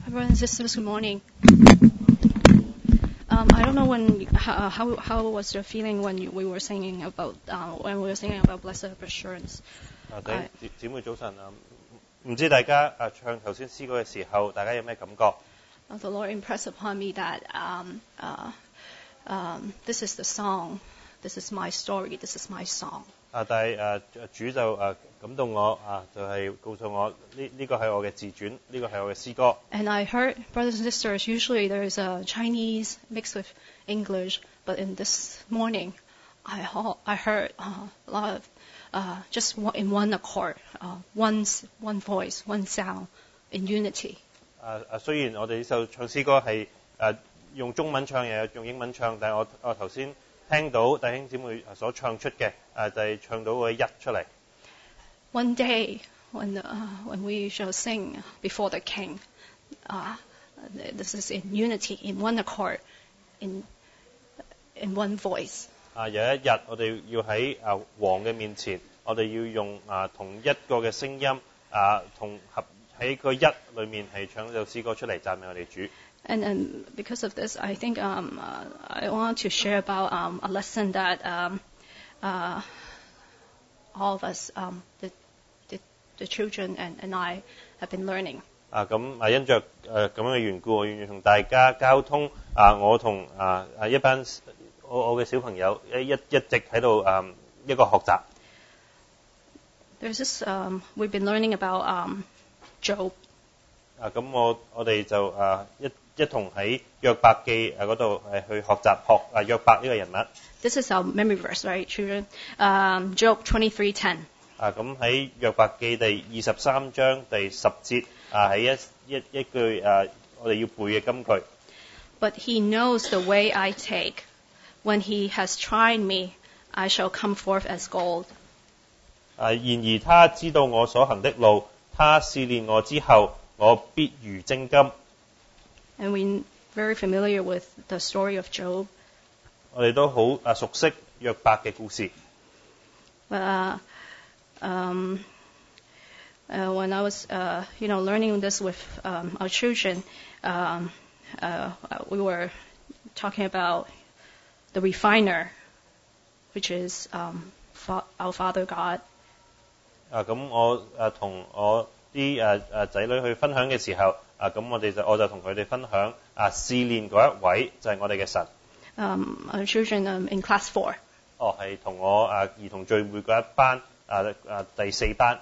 Brothers and sisters, good morning. I don't know how was your feeling when we were singing about Blessed Assurance. 姊妹早晨啊，唔知大家唱頭先詩歌嘅時候，大家有咩感覺？ The Lord impressed upon me that this is the song, this is my story, this is my song. 但係主就感動我就係告訴我呢個係我嘅自傳，呢個係我嘅詩歌。 And I heard, brothers and sisters, usually there is a Chinese mixed with English, but in this morning, I heard a lot of just in one accord, one voice, one sound, in unity. 雖然我哋呢首唱詩歌係用中文唱，又有用英文唱，但係我頭先聽到弟兄姊妹所唱出嘅就係唱到個一出嚟。 One day, when we shall sing before the King, this is in unity, in one accord, in one voice. 有一日我哋要喺王嘅面前，我哋要用同一個嘅聲音同合喺個一裏面係唱首詩歌出嚟讚美我哋主。 And because of this, I think I want to share about a lesson that all of us, the children and I have been learning. 咁因着咁樣嘅緣故，我願意同大家交通我同一班我嘅小朋友一直喺度一個學習。 There's this we've been learning about Job. 咁我哋就一同喺約伯記嗰度去學習約伯呢個人物。 This is our memory verse, right, children? Job 23:10. 咁喺約伯記第23章第10節喺一句我哋要背嘅金句。 But he knows the way I take. When he has tried me, I shall come forth as gold. 然而他知道我所行的路，他試煉我之後，我必如精金。 And we're very familiar with the story of Job. 我哋都好熟悉約伯嘅故事。 But when I was, learning this with our children, we were talking about the refiner, which is our Father God. 咁我同我啲仔女去分享嘅時候，咁我就同佢哋分享試煉嗰一位就係我哋嘅神。 Our children in class 4. 係同我兒童聚會嗰一班第4班。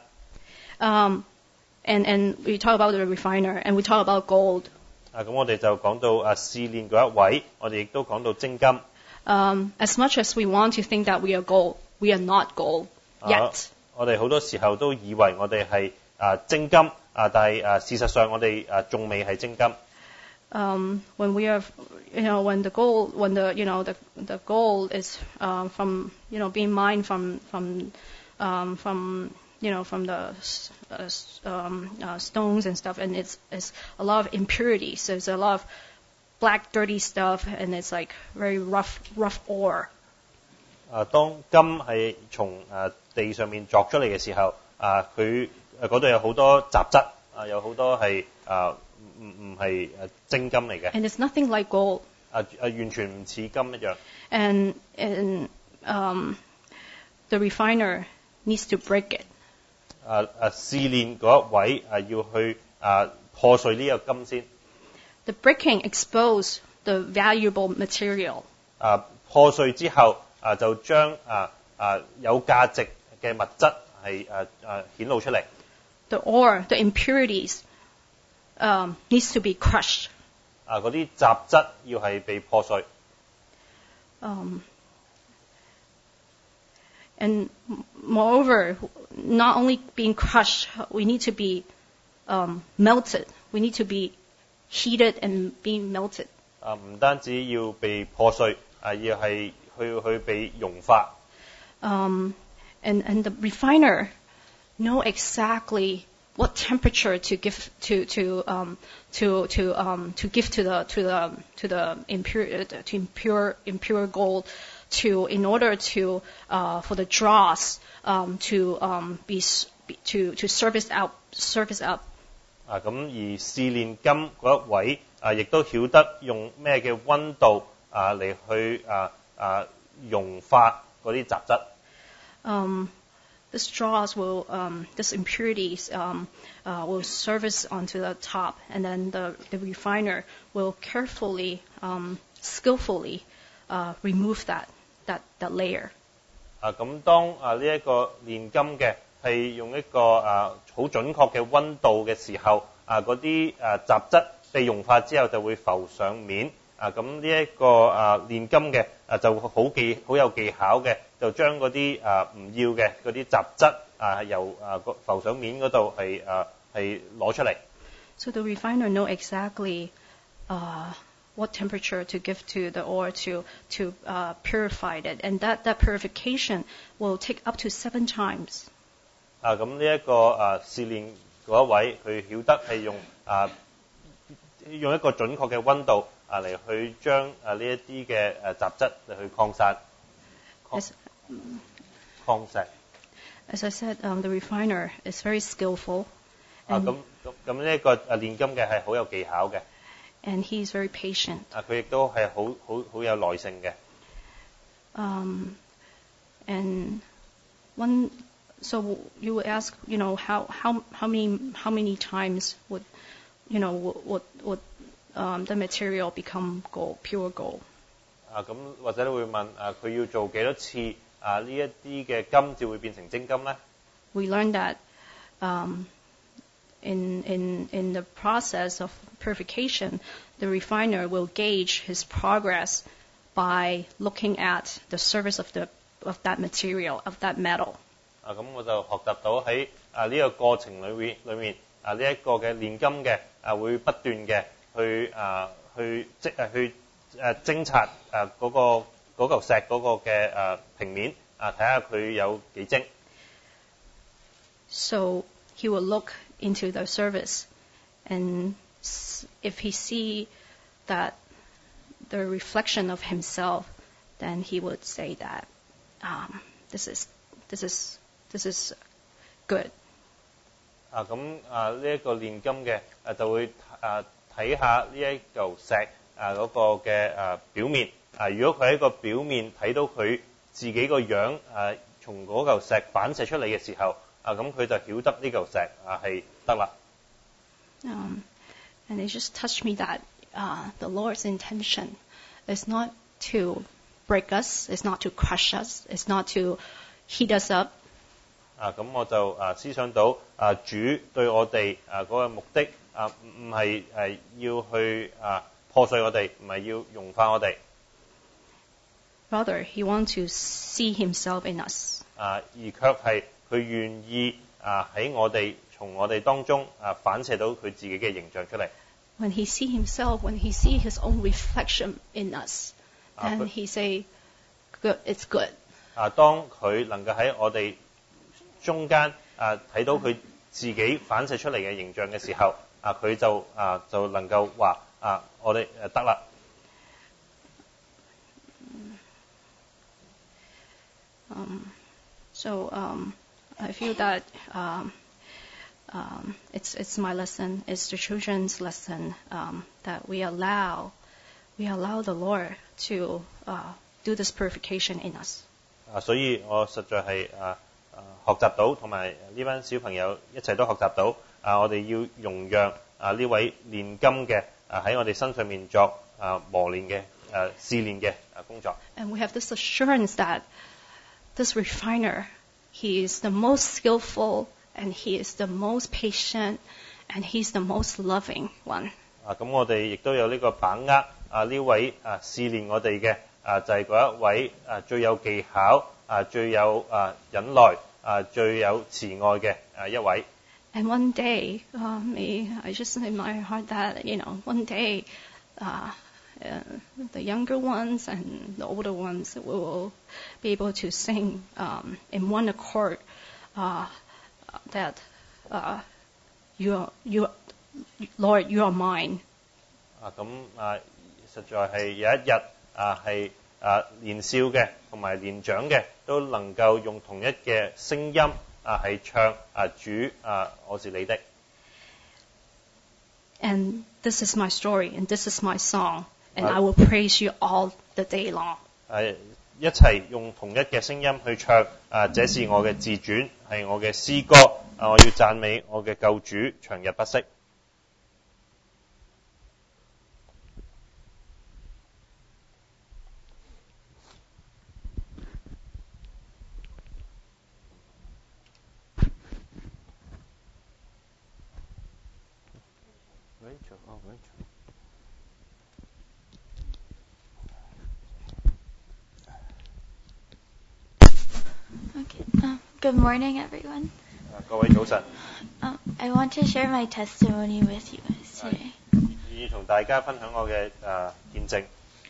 And we talk about the refiner, and we talk about gold. 咁我哋就講到試煉嗰一位，我哋亦都講到精金。 As much as we want to think that we are gold, we are not gold yet. 我哋好多時候都以為我哋係精金，但係事實上我哋仲未係精金。 When we are, when the gold is from, being mined from the stones and stuff, and it's a lot of impurities. So there's a lot of black, dirty stuff, and it's like very rough ore. 當金係從地上面鑿出嚟嘅時候，佢嗰度有好多雜質，有好多係唔係精金嚟嘅。 And it's nothing like gold. 完全唔似金一樣。 And the refiner needs to break it. 試煉嗰一位要去破碎呢個金先。 The breaking exposes the valuable material. 破碎之後就將有價值嘅物質係顯露出嚟。 The ore, the impurities, needs to be crushed. 嗰啲雜質要係被破碎。 And moreover, not only being crushed, we need to be melted. We need to be heated and being melted. 唔單止要被破碎，要係去被融化。 And the refiner know exactly what temperature to give to give to the impure gold, in order to for the dross to service up 咁而試煉金嗰一位亦都曉得用咩嘅溫度嚟去溶化嗰啲雜質。 The straws will, this impurities will surface onto the top, and then the refiner will carefully, skillfully remove that layer. 咁當呢一個煉金嘅係用一個好準確嘅溫度嘅時候，嗰啲雜質被溶化之後就會浮上面。咁呢一個煉金嘅就好有技巧嘅，就將嗰啲唔要嘅嗰啲雜質由浮上面嗰度係攞出嚟。 So the refiner know exactly what temperature to give to the ore to purify it, and that purification will take up to 7 times. 咁呢一個試煉嗰一位，佢曉得係用一個準確嘅溫度嚟去將呢一啲嘅雜質嚟去擴散。 As I said, the refiner is very skillful. 咁呢一個煉金嘅係好有技巧嘅。 And he is very patient. 佢亦都係好有耐性嘅。 And so you would ask, how many times would the material become gold, pure gold? 咁或者你會問佢要做幾多次呢一啲嘅金至會變成精金咧 We learned that in the process of purification, the refiner will gauge his progress by looking at the surface of that material, of that metal. 咁我就學習到喺呢個過程裏面呢一個嘅煉金嘅會不斷嘅去偵察嗰嚿石嗰個嘅平面睇下佢有幾精。 So he will look into the surface, and if he see that the reflection of himself, then he would say that this is good. 咁呢一個煉金嘅就會睇下呢一嚿石嗰個嘅表面。如果佢喺個表面睇到佢自己個樣從嗰嚿石反射出嚟嘅時候，咁佢就曉得呢嚿石係得啦。 And it just touched me that the Lord's intention is not to break us, is not to crush us, is not to heat us up. 咁我就思想到主對我哋嗰個目的唔係要去破碎我哋，唔係要融化我哋。 Rather, he wants to see himself in us. 而卻係佢願意從我哋當中反射到佢自己嘅形象出嚟。 When he see himself, when he see his own reflection in us, then he say, "Good, it's good." 當佢能夠喺我哋中間睇到佢自己反射出嚟嘅形象嘅時候，佢就能夠話我哋得啦。 So I feel that it's my lesson, it's the children's lesson, that we allow the Lord to do this purification in us. 所以我實在係學習到，同埋呢班小朋友一齊都學習到，我哋要容讓呢位煉金嘅喺我哋身上面作磨練嘅試煉嘅工作。 And we have this assurance that this refiner, he is the most skillful, and he is the most patient, and he's the most loving one. 咁我哋亦都有呢個把握呢位試煉我哋嘅就係嗰一位最有技巧最有忍耐最有慈愛嘅一位。 And one day, I just in my heart that one day, the younger ones and the older ones will be able to sing in one accord that Lord, you are mine. 咁實在係有一日係年少嘅同埋年長嘅都能夠用同一嘅聲音係唱主我是你的。 And this is my story, and this is my song, and I will praise you all the day long. 一齊用同一嘅聲音去唱這是我嘅自傳，係我嘅詩歌，我要讚美我嘅救主，長日不息。 Good morning, everyone. 各位早晨。 I want to share my testimony with you guys today. 要同大家分享我嘅見證。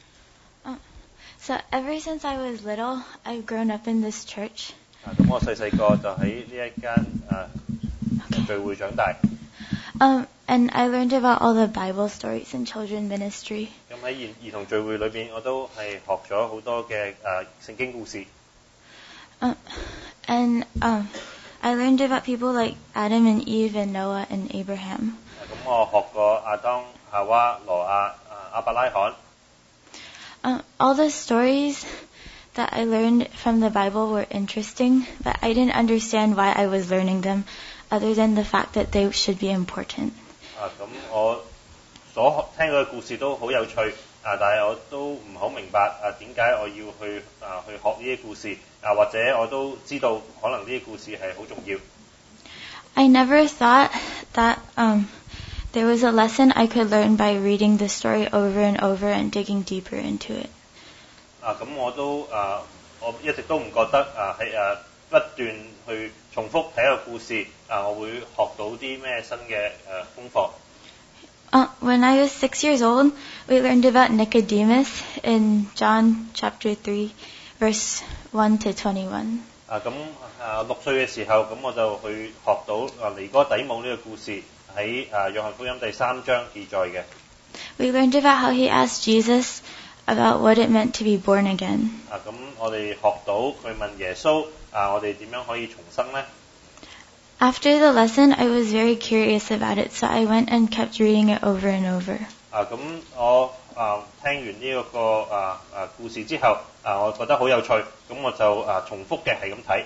So ever since I was little, I've grown up in this church. 咁我細細個就喺呢一間聚會長大。 And I learned about all the Bible stories in children ministry. 咁喺兒童聚會裏邊，我都係學咗好多嘅聖經故事。 And I learned about people like Adam and Eve and Noah and Abraham. 咁我學過亞當、夏娃、羅亞、亞伯拉罕。 All the stories that I learned from the Bible were interesting, but I didn't understand why I was learning them, other than the fact that they should be important. 咁我所聽到嘅故事都好有趣，但係我都唔好明白點解我要去學呢啲故事，或者我都知道可能呢啲故事係好重要。 I never thought that there was a lesson I could learn by reading the story over and over and digging deeper into it. 咁我一直都唔覺得係不斷去重複睇一個故事，我會學到啲咩新嘅功課。 When I was 6 years old, we learned about Nicodemus in John chapter 3, verse 1 to 21. 咁6歲嘅時候，咁我就去學到尼哥底母呢個故事喺約翰福音第3章記載嘅。 We learned about how he asked Jesus about what it meant to be born again. 咁我哋學到佢問耶穌我哋點樣可以重生呢？ After the lesson, I was very curious about it, so I went and kept reading it over and over. 咁我聽完呢個故事之後，我覺得好有趣，咁我就重複嘅係咁睇。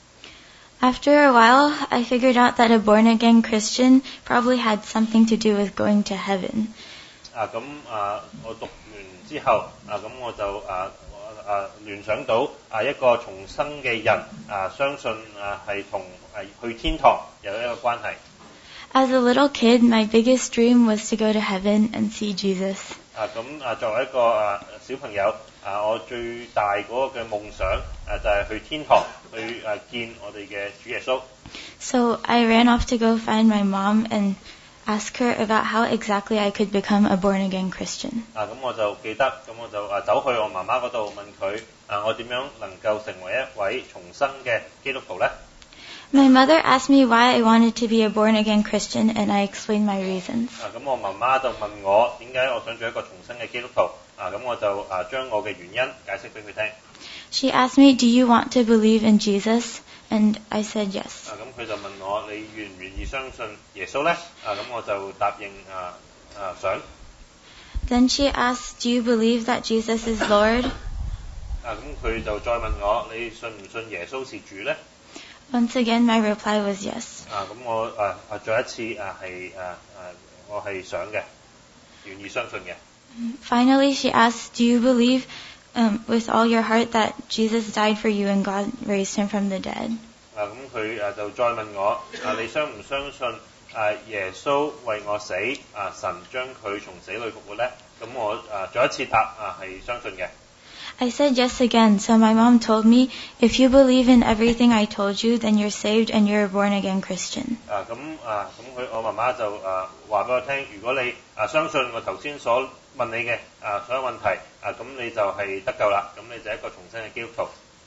After a while, I figured out that a born-again Christian probably had something to do with going to heaven. 我讀完之後，咁我就聯想到一個重生嘅人相信係同去天堂有一個關係。 As a little kid, my biggest dream was to go to heaven and see Jesus. 作為一個小朋友，我最大嗰個嘅夢想就係去天堂去見我哋嘅主耶穌。 So I ran off to go find my mom and ask her about how exactly I could become a born-again Christian. 咁我就記得，咁我就走去我媽媽嗰度問佢，我點樣能夠成為一位重生嘅基督徒呢？ My mother asked me why I wanted to be a born-again Christian, and I explained my reasons. 咁我媽媽就問我點解我想做一個重生嘅基督徒，咁我就將我嘅原因解釋俾佢聽。 She asked me, "Do you want to believe in Jesus?" And I said yes. 咁佢就問我你願唔願意相信耶穌呢？咁我就答應想。 Then she asked, "Do you believe that Jesus is Lord?" 咁佢就再問我你信唔信耶穌是主呢？ Once again, my reply was yes. 咁我再一次我係想嘅，願意相信嘅。 Finally, she asked, "Do you believe with all your heart that Jesus died for you and God raised him from the dead?" 咁佢就再問我你相唔相信耶穌為我死，神將佢從死裏復活呢？咁我再一次答係相信嘅。 I said yes again, so my mom told me, "If you believe in everything I told you, then you're saved and you're a born-again Christian." 我媽媽就話俾我聽，如果你相信我頭先所問你嘅所有問題，咁你就係得救啦，咁你就係一個重生嘅基督徒。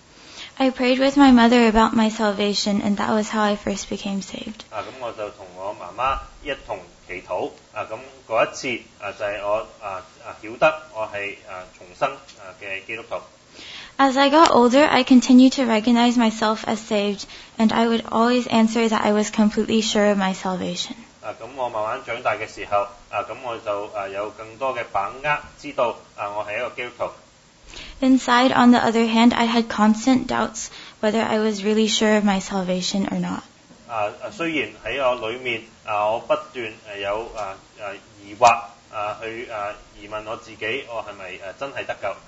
I prayed with my mother about my salvation, and that was how I first became saved. 咁我就同我媽媽一同祈禱，咁嗰一次就係我曉得我係重生嘅基督徒。 As I got older, I continued to recognize myself as saved, and I would always answer that I was completely sure of my salvation. 咁我慢慢長大嘅時候，咁我就有更多嘅把握，知道我係一個基督徒。 Inside, on the other hand, I had constant doubts whether I was really sure of my salvation or not. 雖然喺我裏面我不斷有疑惑去疑問我自己，我係咪真係得救？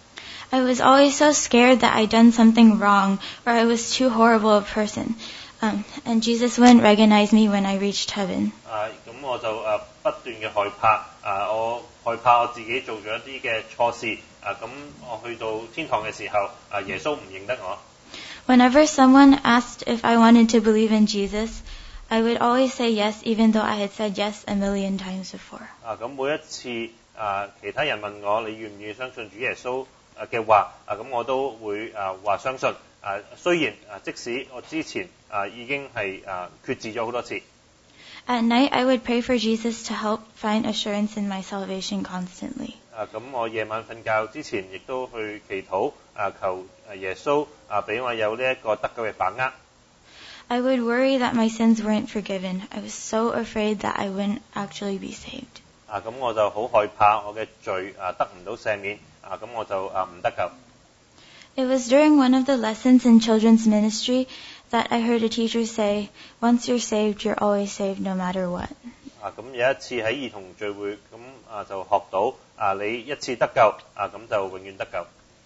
I was always so scared that I'd done something wrong or I was too horrible a person. And Jesus wouldn't recognize me when I reached heaven. 咁我就不斷嘅害怕，我害怕我自己做咗一啲嘅錯事，咁我去到天堂嘅時候，耶穌唔認得我。 Whenever someone asked if I wanted to believe in Jesus, I would always say yes, even though I had said yes a million times before. 咁每一次其他人問我你願唔願意相信主耶穌嘅話，咁我都會話相信。雖然即使我之前已經係決志咗好多次。 At night, I would pray for Jesus to help find assurance in my salvation constantly. 咁我夜晚瞓覺之前，亦都去祈禱求耶穌俾我有呢一個得救嘅把握。 I would worry that my sins weren't forgiven. I was so afraid that I wouldn't actually be saved. 咁我就好害怕我嘅罪得唔到赦免，咁我就唔得救。 It was during one of the lessons in children's ministry that I heard a teacher say, "Once you're saved, you're always saved, no matter what." 咁有一次喺兒童聚會，咁就學到你一次得救，咁就永遠得救。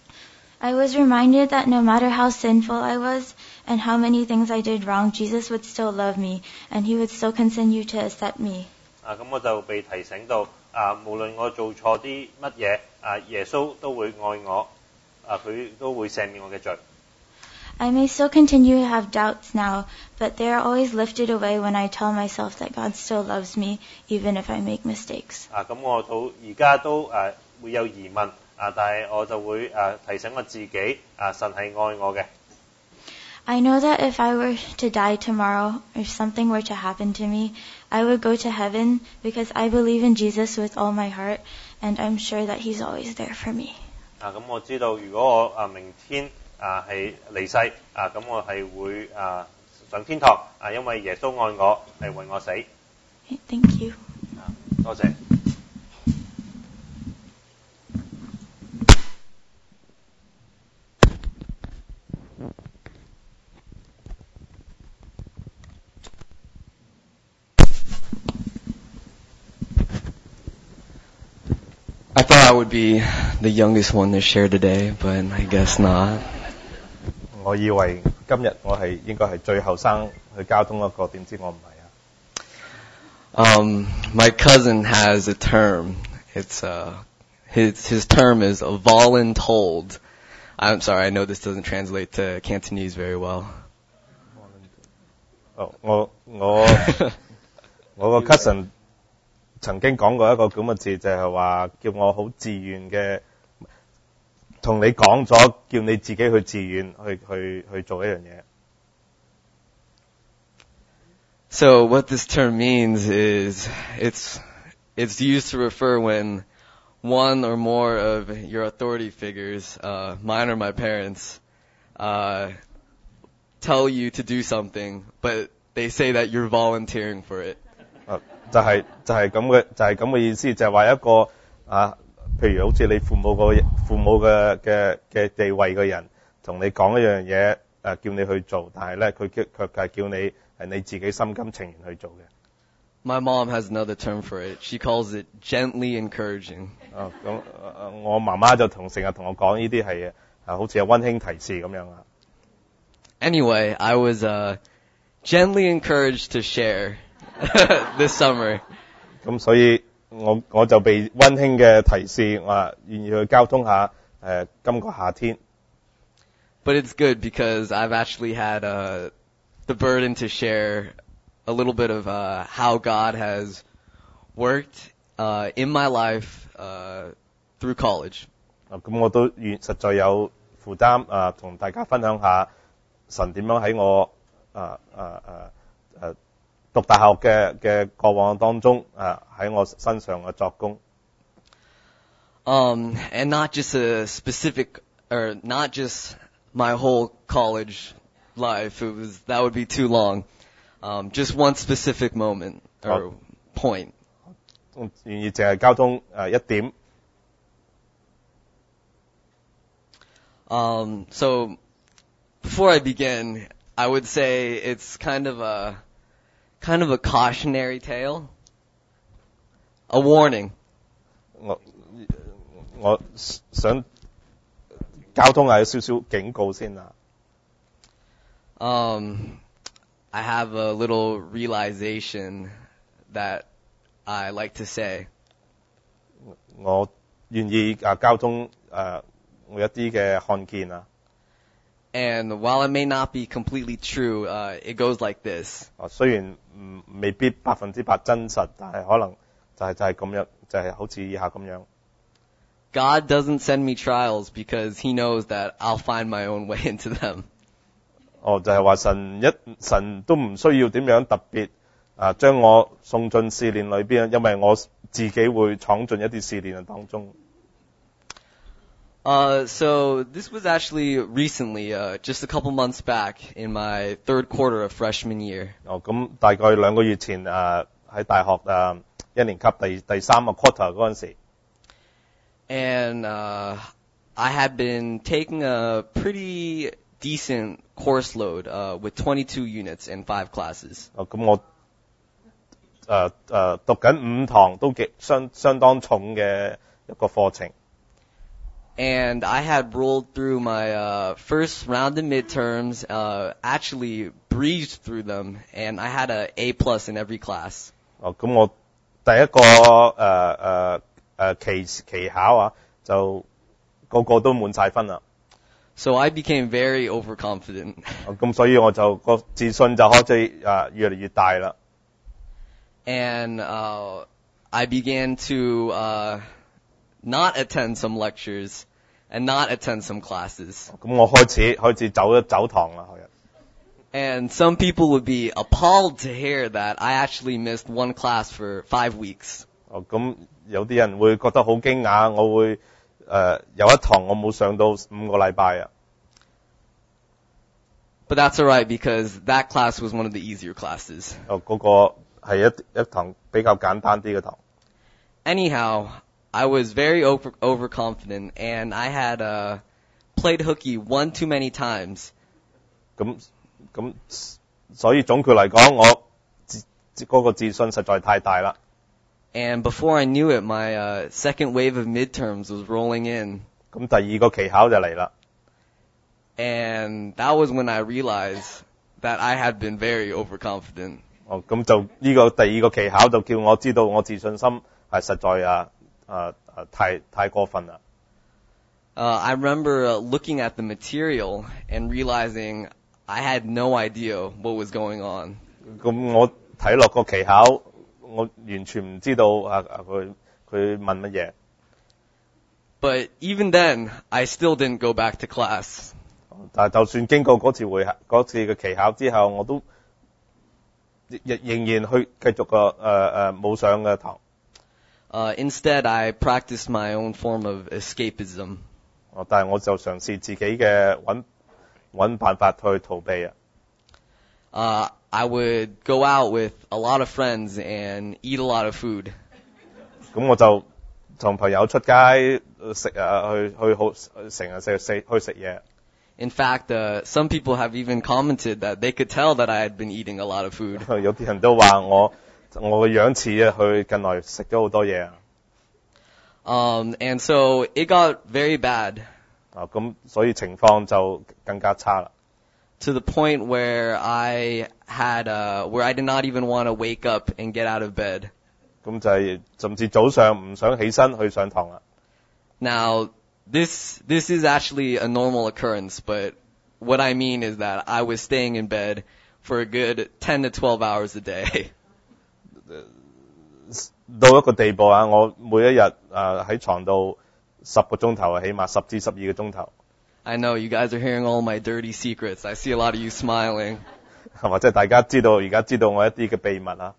I was reminded that no matter how sinful I was and how many things I did wrong, Jesus would still love me and He would still continue to accept me. 咁我就被提醒到，無論我做錯啲乜嘢，耶穌都會愛我，佢都會赦免我嘅罪。 I may still continue to have doubts now, but they are always lifted away when I tell myself that God still loves me, even if I make mistakes. 咁我到而家都會有疑問，但係我就會提醒我自己，神係愛我嘅。 I know that if I were to die tomorrow, if something were to happen to me, I would go to heaven because I believe in Jesus with all my heart, and I'm sure that He's always there for me. 咁我知道如果我明天係離世，咁我係會上天堂，因為耶穌愛我，係為我死。 Thank you. 多謝。 I thought I would be the youngest one to share today, but I guess not. 我以為今日我係應該係最後生去交通嗰個，點知我唔係啊。 My cousin has a term. It's his term is voluntold. I'm sorry, I know this doesn't translate to Cantonese very well. 我個 cousin 曾經講過一個咁嘅字，就係話叫我好自願嘅，同你講咗，叫你自己去自願去做一樣嘢。 So what this term means is it's used to refer when one or more of your authority figures, mine or my parents, tell you to do something, but they say that you're volunteering for it. 就係咁嘅意思，就係話一個譬如好似你父母嘅地位嘅人，同你講一樣嘢，叫你去做，但係咧佢卻係叫你係你自己心甘情願去做嘅。 My mom has another term for it. She calls it gently encouraging. 咁我媽媽就成日同我講呢啲係好似係溫馨提示咁樣啊。 Anyway, I was gently encouraged to share this summer. 咁所以我就被溫馨嘅提示，我願意去交通下今個夏天。 But it's good because I've actually had the burden to share a little bit of how God has worked in my life through college. 咁我都實在有負擔同大家分享下神點樣喺我讀大學嘅過往當中喺我身上嘅作工。 And not just a specific, or not just my whole college life. That would be too long. Just one specific moment. or point. 願意淨係交通一點。 So before I begin, I would say it's kind of a cautionary tale, a warning. 我想交通係有少少警告先啦。 I have a little realization that I like to say. 我願意交通我一啲嘅看見啊。 And while it may not be completely true, it goes like this. 雖然未必100%真實，但係可能就係咁樣，就係好似以下咁樣。 God doesn't send me trials because He knows that I'll find my own way into them. 就係話神都唔需要點樣特別將我送進試煉裏邊，因為我自己會闖進一啲試煉當中。 So this was actually recently, just a couple months back in my third quarter of freshman year. 咁大概2個月前喺大學1年級第3個 quarter 嗰陣時。 And I had been taking a pretty decent course load with 22 units and 5 classes. 咁我讀緊5堂都相當重嘅一個課程。 And I had rolled through my first round of midterms, actually breezed through them, and I had a A+ in every class. 咁我第一個期考就個個都滿晒分啦。 So I became very overconfident. 咁所以我就個自信就開始越嚟越大啦。 And I began to not attend some lectures and not attend some classes. 咁我開始走堂啦。 And some people would be appalled to hear that I actually missed one class for 5 weeks. 咁有啲人會覺得好驚訝，我會有一堂我冇上到5個禮拜啊。 But that's alright because that class was one of the easier classes. 嗰個係一堂比較簡單啲嘅堂。 Anyhow, I was very overconfident, and I had played hooky one too many times. 咁所以總括嚟講，我嗰個自信實在太大啦。 And before I knew it, my second wave of midterms was rolling in. 咁第2個期考就嚟啦。 And that was when I realized that I had been very overconfident. 咁就呢個第2個期考就叫我知道我自信心係實在太過分啦。 I remember looking at the material and realizing I had no idea what was going on. 咁我睇落個期考，我完全唔知道佢問乜嘢。 But even then, I still didn't go back to class. 但係就算經過嗰次嘅期考之後，我都仍然去繼續冇上嘅堂。 Instead, I practiced my own form of escapism. 但係我就嘗試自己嘅揾辦法去逃避啊。 I would go out with a lot of friends and eat a lot of food. 咁我就同朋友出街食成日去食嘢。 In fact, some people have even commented that they could tell that I had been eating a lot of food. 有啲人都話我個樣似佢近來食咗好多嘢。 And so it got very bad. 咁所以情況就更加差啦。 To the point where I did not even want to wake up and get out of bed. 咁就係甚至早上唔想起身去上堂啦。 Now, this is actually a normal occurrence, but what I mean is that I was staying in bed for a good 10 to 12 hours a day. 到一個地步我每一日喺床度10個鐘頭起碼10至12個鐘頭。 I know you guys are hearing all my dirty secrets. I see a lot of you smiling. 或者大家而家知道我一啲嘅秘密啊。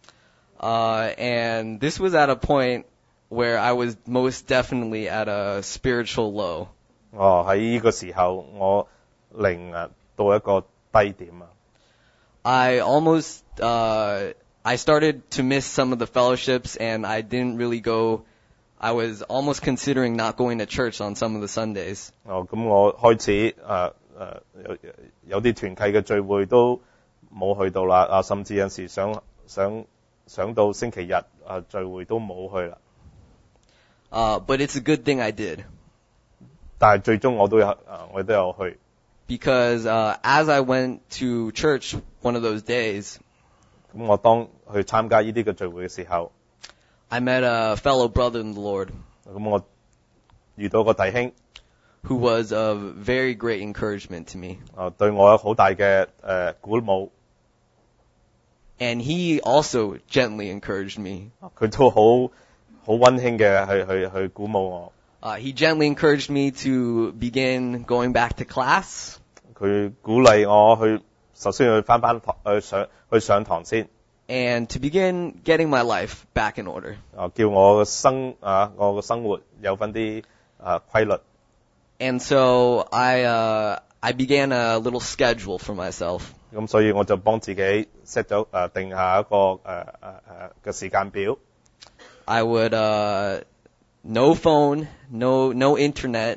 And this was at a point where I was most definitely at a spiritual low. 喺呢個時候我靈到一個低點啊。 I almost I started to miss some of the fellowships, and I didn't really go. I was almost considering not going to church on some of the Sundays. 咁我開始有啲團契嘅聚會都冇去到啦，甚至有時想到星期日聚會都冇去啦。 But it's a good thing I did. 但係最終我都有去。 Because as I went to church one of those days, 咁我當去參加呢啲嘅聚會嘅時候， I met a fellow brother in the Lord 咁我遇到個弟兄， who was of very great encouragement to me. 對我有好大嘅鼓舞。 And he also gently encouraged me. 佢都好溫馨嘅去鼓舞我。 He gently encouraged me to begin going back to class. 佢鼓勵我首先去返堂去上堂先。 And to begin getting my life back in order. 叫我嘅生活有返啲規律。 And so I began a little schedule for myself. 咁所以我就幫自己 set 咗定下一個嘅時間表。 I would no phone, no internet.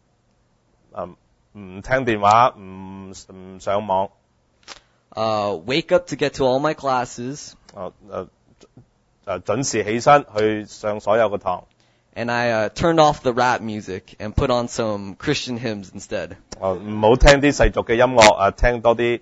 唔聽電話，唔上網。 Wake up to get to all my classes. 準時起身去上所有嘅堂。 And I turned off the rap music and put on some Christian hymns instead. 唔好聽啲世俗嘅音樂，聽多啲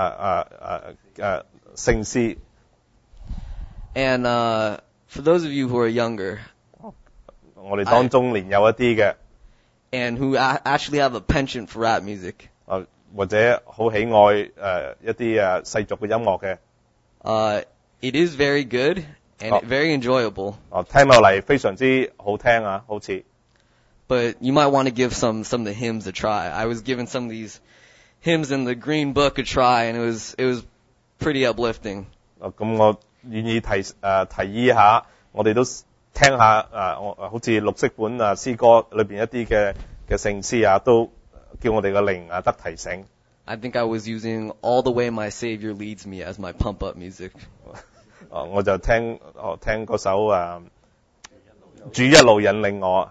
聖詩。 And for those of you who are younger, 我哋當中年幼一啲嘅 and who actually have a penchant for rap music, 或者好喜愛一啲世俗嘅音樂嘅， it is very good and very enjoyable. 聽落嚟非常之好聽啊，好似。 But you might want to give some of the hymns a try. I was giving some of these hymns in the Green Book a try, and it was pretty uplifting. 咁我願意提議一下，我哋都聽下好似綠色本詩歌裏邊一啲嘅聖詩都叫我哋嘅靈得提醒。 I think I was using All the Way My Savior Leads Me as my pump up music. 我就聽嗰首主一路引領我。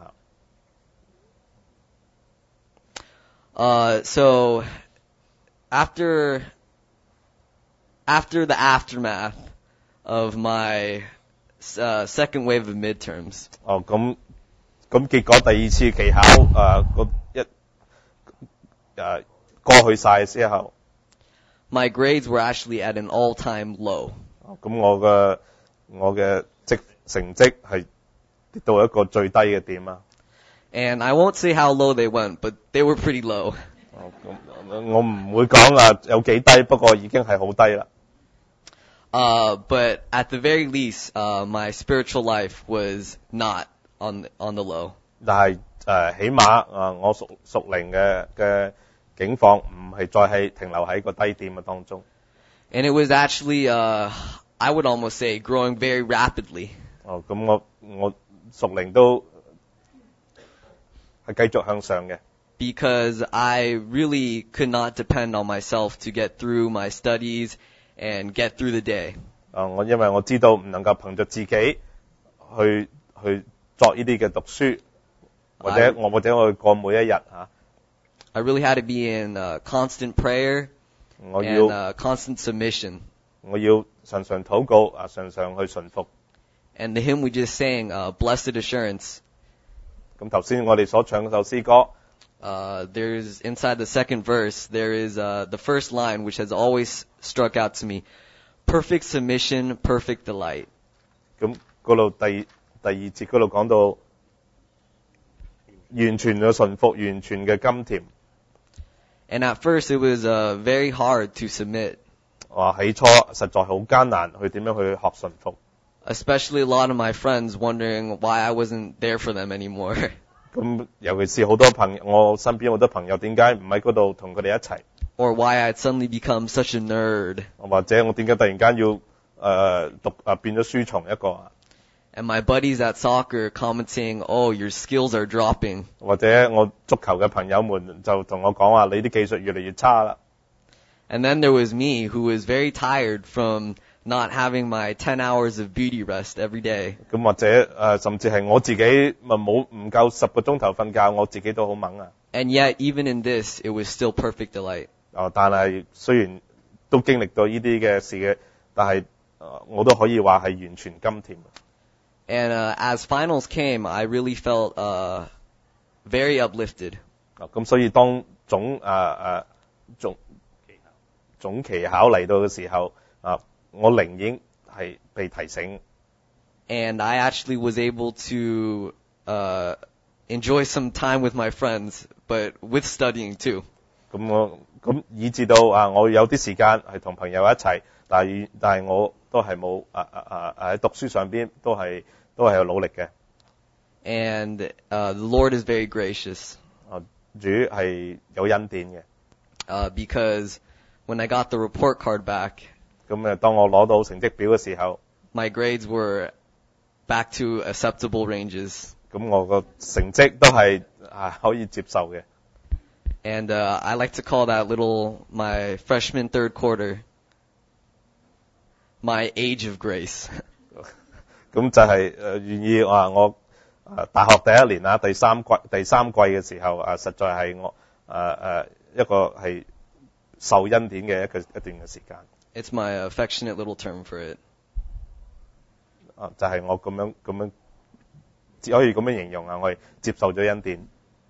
So after the aftermath of my second wave of midterms, 咁結果第二次期考過去晒之後， my grades were actually at an all-time low. 咁我嘅成績係跌到一個最低嘅點啊。 And I won't say how low they went, but they were pretty low. 我唔會講有幾低，不過已經係好低啦。 But at the very least, my spiritual life was not on the low. 但係起碼我屬靈嘅境況唔係再係停留喺個低點嘅當中。 And it was actually, I would almost say, growing very rapidly. 咁我屬靈都係繼續向上嘅。 Because I really could not depend on myself to get through my studies and get through the day. 因為我知道唔能夠憑着自己去作呢啲嘅讀書，或者我去過每一日嚇。 I really had to be in constant prayer and constant submission. 我要常常禱告常常去順服。 And the hymn we just sang, Blessed Assurance. 咁頭先我哋所唱嗰首詩歌。 There's inside the second verse, there is the first line which has always struck out to me. Perfect submission, perfect delight. 咁嗰度第二節嗰度講到完全嘅順服，完全嘅甘甜。 And at first it was very hard to submit. 起初實在好艱難去點樣去學順服。 Especially a lot of my friends wondering why I wasn't there for them anymore. 咁尤其是好多我身邊好多朋友點解唔喺嗰度同佢哋一齊 ？Or why I'd suddenly become such a nerd? 或者我點解突然間要變咗書蟲一個 And my buddies at soccer commenting, "Oh, your skills are dropping." 或者我足球嘅朋友們就同我講話，你啲技術越嚟越差啦。 And then there was me, who was very tired from not having my 10 hours of beauty rest every day. 咁或者甚至係我自己咪唔夠10個鐘頭瞓覺，我自己都好猛啊。 And yet, even in this, it was still perfect delight. 但係雖然都經歷到呢啲嘅事嘅，但係我都可以話係完全甘甜。 And as finals came, I really felt very uplifted. 咁所以當總期考嚟到嘅時候，我靈已經係被提醒。 And I actually was able to enjoy some time with my friends, but with studying too. 咁以至到我有啲時間係同朋友一齊，但係我都係冇喺讀書上邊都係有努力嘅。 And the Lord is very gracious. 主係有恩典嘅。 Because when I got the report card back, 咁當我攞到成績表嘅時候 my grades were back to acceptable ranges. 咁我個成績都係可以接受嘅。 And I like to call that my freshman third quarter, my age of grace. 咁就係願意我大學第一年啦，第三季嘅時候實在係我一個係受恩典嘅一段嘅時間。 It's my affectionate little term for it. 就係我咁樣只可以咁樣形容我係接受咗恩典。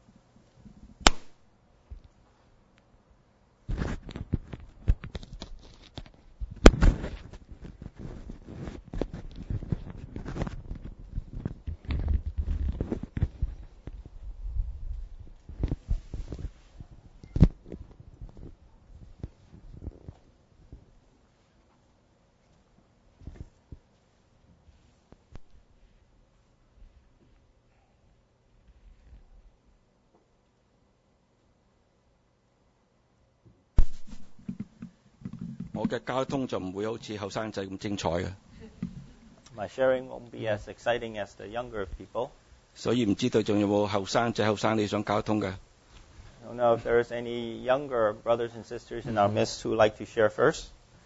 我嘅交通就唔會好似後生仔咁精彩嘅。 My sharing won't be as exciting as the younger people. 所以唔知道仲有冇後生你想交通嘅？ I don't know if there's any younger brothers and sisters in our midst who like to share first.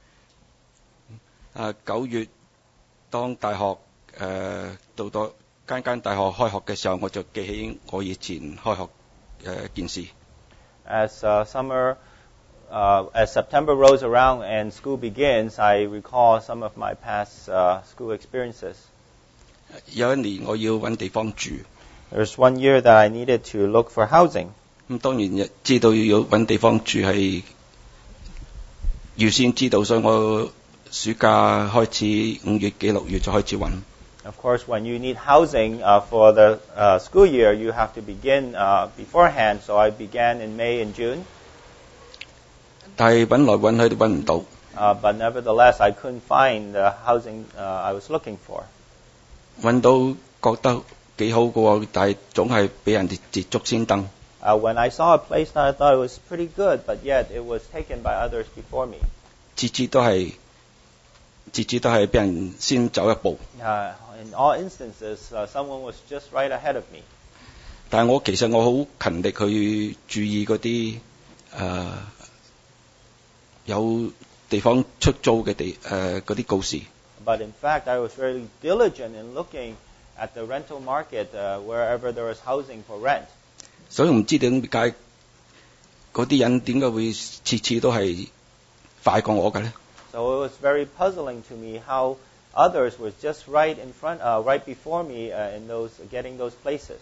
9月當大學到間大學開學嘅時候，我就記起我以前開學件事。 As September rolls around and school begins, I recall some of my past school experiences. 有一年我要揾地方住。 There's one year that I needed to look for housing. 咁當然知道要揾地方住係預先知道，所以我暑假開始5月幾6月就開始揾。 Of course, when you need housing for the school year, you have to begin beforehand. So I began in May and June. 但係揾來揾去都揾唔到。 But nevertheless, I couldn't find the housing I was looking for. 揾到覺得幾好嘅喎，但係總係俾人哋捷足先登。 When I saw a place that I thought it was pretty good, but yet it was taken by others before me. 次次都係俾人先走一步。 In all instances, someone was just right ahead of me. 但係其實我好勤力去注意嗰啲有地方出租嘅嗰啲告示。 But in fact, I was very diligent in looking at the rental market wherever there was housing for rent. 所以唔知點解嗰啲人點解會次次都係快過我嘅咧？ So it was very puzzling to me how others were just right in front, right before me in getting those places.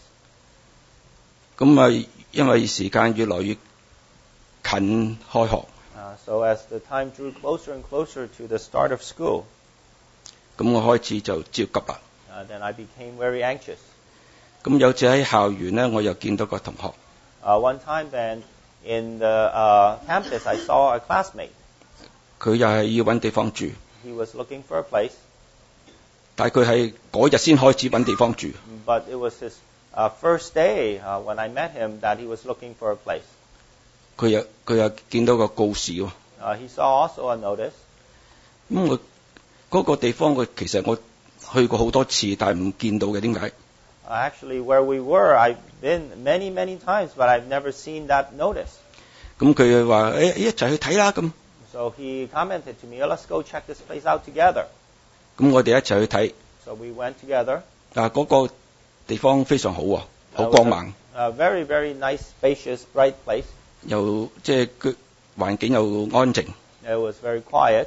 咁因為時間越來越近開學。 So as the time drew closer and closer to the start of school, 咁我開始就焦急啦。 then I became very anxious. 咁有次喺校園咧，我又見到個同學。 One time then in the campus, I saw a classmate. 佢又係要揾地方住。 He was looking for a place. 但係佢係嗰日先開始揾地方住。 But it was his first day when I met him that he was looking for a place. 佢又見到個告示喎。 He saw also a notice. 咁我嗰個地方其實我去過好多次，但係唔見到嘅，點解？ Actually, where we were, I've been many, many times, but I've never seen that notice. 咁佢話一齊去睇啦咁。 So he commented to me, let's go check this place out together. 咁我哋一齊去睇， So we went together. 嗰個地方非常好喎，好光猛， A very, very nice, spacious, bright place. 又即係佢環境又安靜， It was very quiet.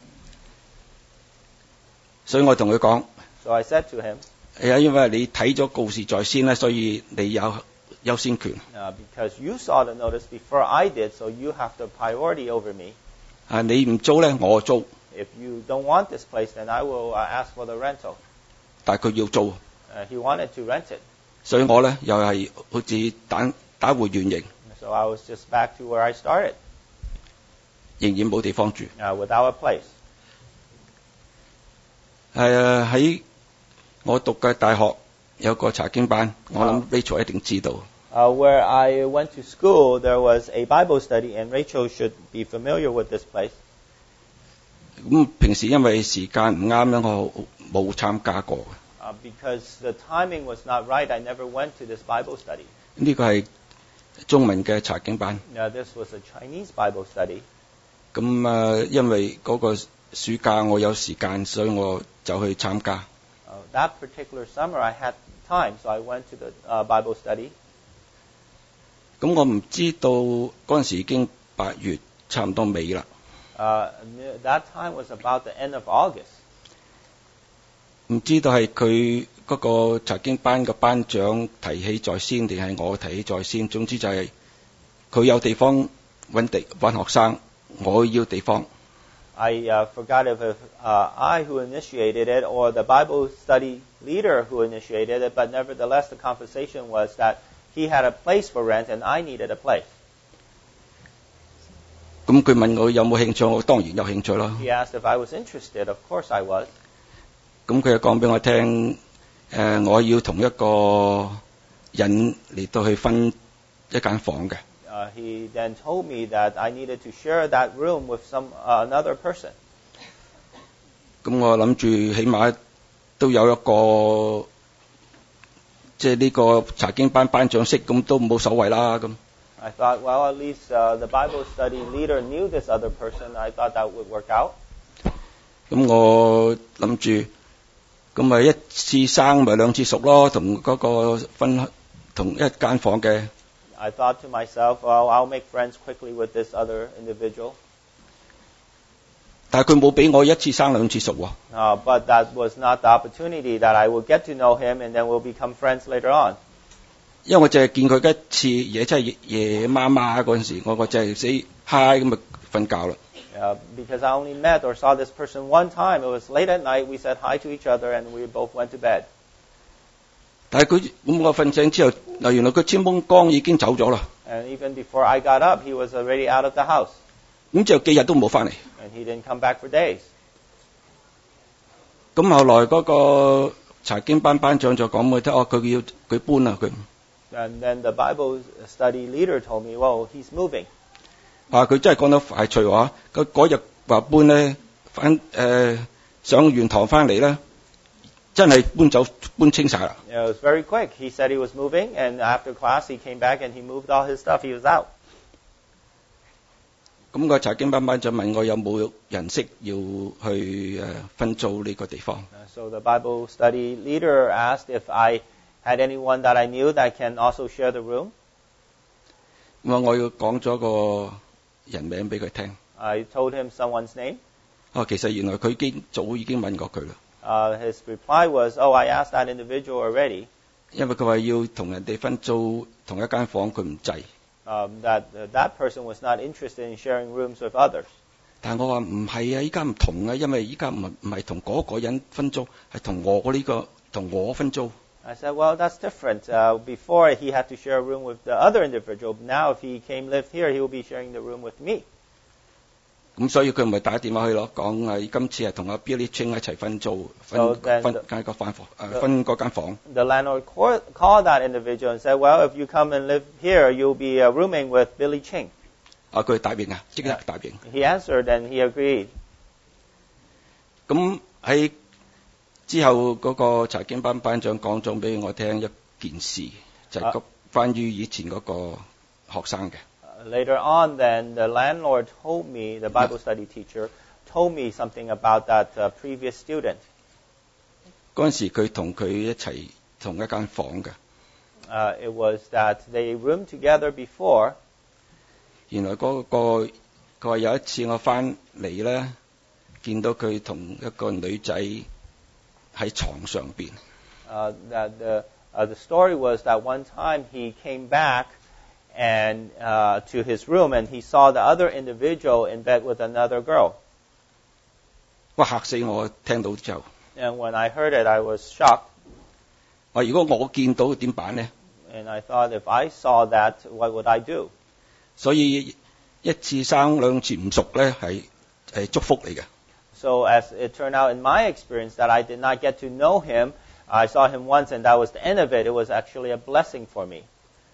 所以我同佢講， So I said to him, 因為你睇咗告示在先咧，所以你有優先權。 because you saw the notice before I did, so you have the priority over me. 你唔租咧，我租， If you don't want this place, then I will ask for the rental. 但係佢要租， He wanted to rent it. 所以我咧又係好似打回原形， So I was just back to where I started, 仍然冇地方住。 without a place. 喺我讀嘅大學有個查經班，我諗 Rachel 一定知道。 Where I went to school, there was a Bible study, and Rachel should be familiar with this place. 咁平時因為時間唔啱咧，我冇參加過嘅。 Because the timing was not right, I never went to this Bible study. 呢個係中文嘅查經班。 This was a Chinese Bible study. 咁因為嗰個暑假我有時間，所以我就去參加。 That particular summer, I had time, so I went to the Bible study. 咁我唔知道嗰陣時已經8月，差唔多尾啦。 That time was about the end of August. 唔知道係佢嗰個查經班嘅班長提起在先，定係我提起在先。總之就係佢有地方揾學生，我要地方。 I forgot if I who initiated it or the Bible study leader who initiated it, but nevertheless the conversation was that he had a place for rent and I needed a place. 咁佢問我有冇興趣，我當然有興趣啦。 He asked if I was interested. Of course I was. 咁佢又講俾我聽，我要同一個人嚟到去分一間房嘅。 He then told me that I needed to share that room with another person. 咁我諗住起碼都有一個，即係呢個查經班班長識，咁都冇所謂啦。咁 I thought, well, at least the Bible study leader knew this other person. I thought that would work out. 咁我諗住，咁咪一次生咪兩次熟咯，同嗰個分同一間房嘅。 I thought to myself, well, I'll make friends quickly with this other individual. 但係佢冇俾我一次生兩次熟喎。 But that was not the opportunity that I would get to know him and then we'll become friends later on. 因為我淨係見佢一次嘢，真係夜媽媽嗰陣時，我淨係 say hi 咁咪瞓覺啦。 Because I only met or saw this person one time. It was late at night. We said hi to each other and we both went to bed. 但係佢咁我瞓醒之後，原來佢天蒙光已經走咗啦。 And even before I got up, he was already out of the house. 咁之後幾日都冇翻嚟。 And he didn't come back for days. 咁後來嗰個查經班班長就講俾我聽，佢搬啦佢。 And then the Bible study leader told me, well, he's moving. 佢真係講得快脆話，嗰日話搬咧，上完堂翻嚟咧，真係搬清晒啦。 It was very quick. He said he was moving, and after class he came back and he moved all his stuff. He was out. 咁個查經班班長問我有冇人識要去分租呢個地方。 So the Bible study leader asked if I had anyone that I knew that can also share the room. 咁我要講咗個人名俾佢聽。 I told him someone's name. 其實原來佢早已經問過佢啦。 His reply was, oh, I asked that individual already. 因為佢話要同人哋分租同一間房，佢唔制。 That person was not interested in sharing rooms with others. 但係我話唔係啊，依家唔同啊，因為依家唔係同嗰個人分租，係同我分租。 I said, well, that's different. Before he had to share a room with the other individual. Now if he live here, he will be sharing the room with me. 咁所以佢唔係打電話去咯，講今次係同阿 Billy Ching 一齊分租，分嗰間房。 The landlord called that individual and said, well, if you come and live here, you'll be rooming with Billy Ching. 佢答應啊，即刻答應。 He answered and he agreed. 咁喺之後嗰個查經班班長講咗俾我聽一件事，就係關於以前嗰個學生嘅。 Later on, then, the landlord told me, the Bible study teacher, told me something about that previous student. 嗰陣時佢同佢一齊同一間房嘅。 It was that they roomed together before. 原來嗰個佢話有一次我翻嚟咧，見到佢同一個女仔喺床上邊。 That the story was that one time he came back and to his room and he saw the other individual in bed with another girl. 哇！嚇死我！聽到之後。 And when I heard it, I was shocked. 如果我見到點辦呢？ And I thought, if I saw that, what would I do? 所以一次生兩次唔熟咧，係祝福嚟嘅。 So as it turned out in my experience that I did not get to know him, I saw him once and that was the end of it. It was actually a blessing for me.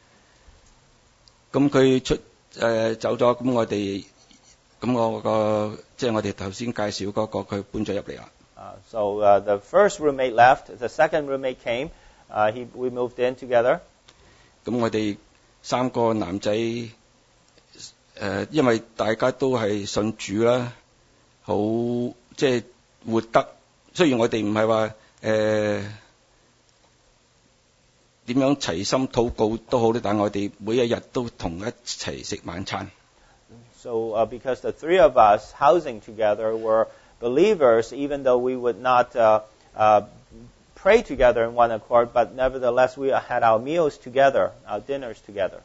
咁佢走咗，咁我哋咁我個即係我哋頭先介紹嗰個佢搬咗入嚟啦。 So the first roommate left. The second roommate came. We moved in together. 咁我哋三個男仔因為大家都係信主啦，好即係活得。雖然我哋唔係話點樣齊心禱告都好咧，但我哋每一日都同一齊食晚餐。 So because the three of us housing together were believers, even though we would not pray together in one accord, but nevertheless we had our meals together, our dinners together.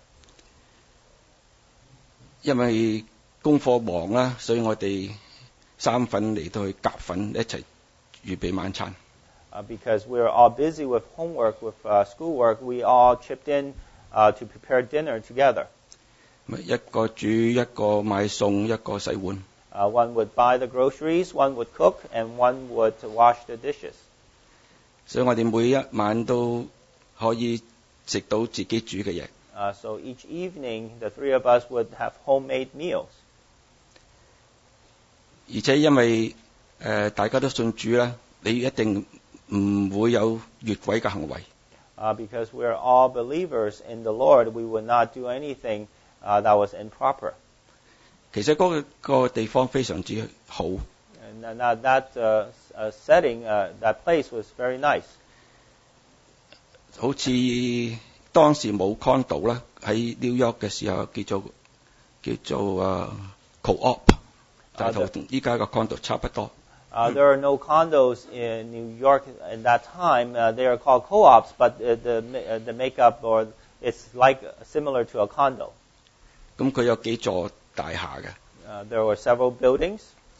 因為功課忙啦，所以我哋三份嚟到去夾份一齊預備晚餐。 Because we were all busy with homework, with schoolwork, we all chipped in to prepare dinner together. 一個煮，一個買餸，一個洗碗。 One would buy the groceries, one would cook, and one would wash the dishes. 所以我哋每一晚都可以食到自己煮嘅嘢。 So each evening, the three of us would have homemade meals. 而且因為大家都信主啦，你一定唔會有越軌嘅行為。 Because we are all believers in the Lord, we would not do anything that was improper. 其實嗰個地方非常之好。 And that setting, that place was very nice. 好似當時冇 condo 啦，喺 New York 嘅時候叫做co-op， 但係同依家個 condo 差不多。 There are no condos in New York at that time. They are called co-ops, but the makeup or it's like similar to a condo. 咁佢有幾座大廈嘅。 There were several buildings.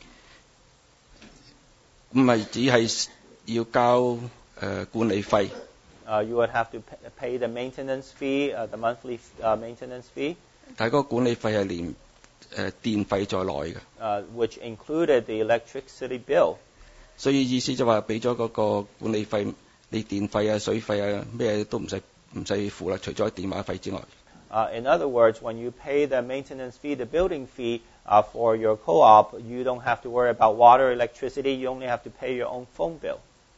唔係只係要交管理費。 You would have to pay the maintenance fee, the monthly maintenance fee. 但係嗰個管理費係連電費在內嘅。 Which included the electricity bill. 所以意思就話俾咗嗰個管理費，你電費啊、水費啊咩都唔使付啦，除咗電話費之外。 In other words, when you pay the maintenance fee, the building fee for your co-op, you don't have to worry about water, electricity. You only have to pay your own phone bill.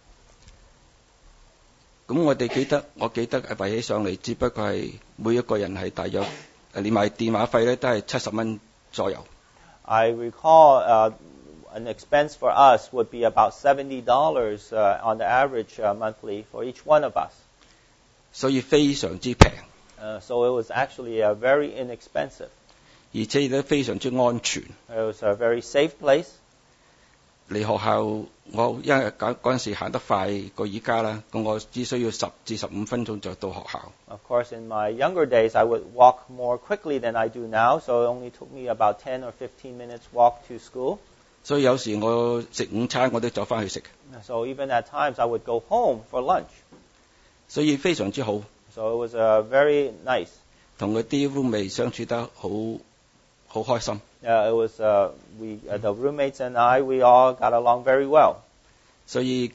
咁我記得圍起上嚟，只不過係每一個人係大約連埋電話費咧都係70蚊左右。 I recall an expense for us would be about $70 on the average monthly for each one of us. 所以非常之平。 So it was actually very inexpensive. 而且亦都非常之安全。 It was a very safe place. 離學校，我因為嗰陣時行得快過而家啦，咁我只需要10至15分鐘就到學校。 Of course, in my younger days, I would walk more quickly than I do now, so it only took me about 10 or 15 minutes walk to school. 所以有時我食午餐我都走翻去食。 So even at times, I would go home for lunch. 所以非常之好。 So it was very nice. 同嗰啲 roommate 相處得好開心。 It was the roommates and I, we all got along very well. 所以，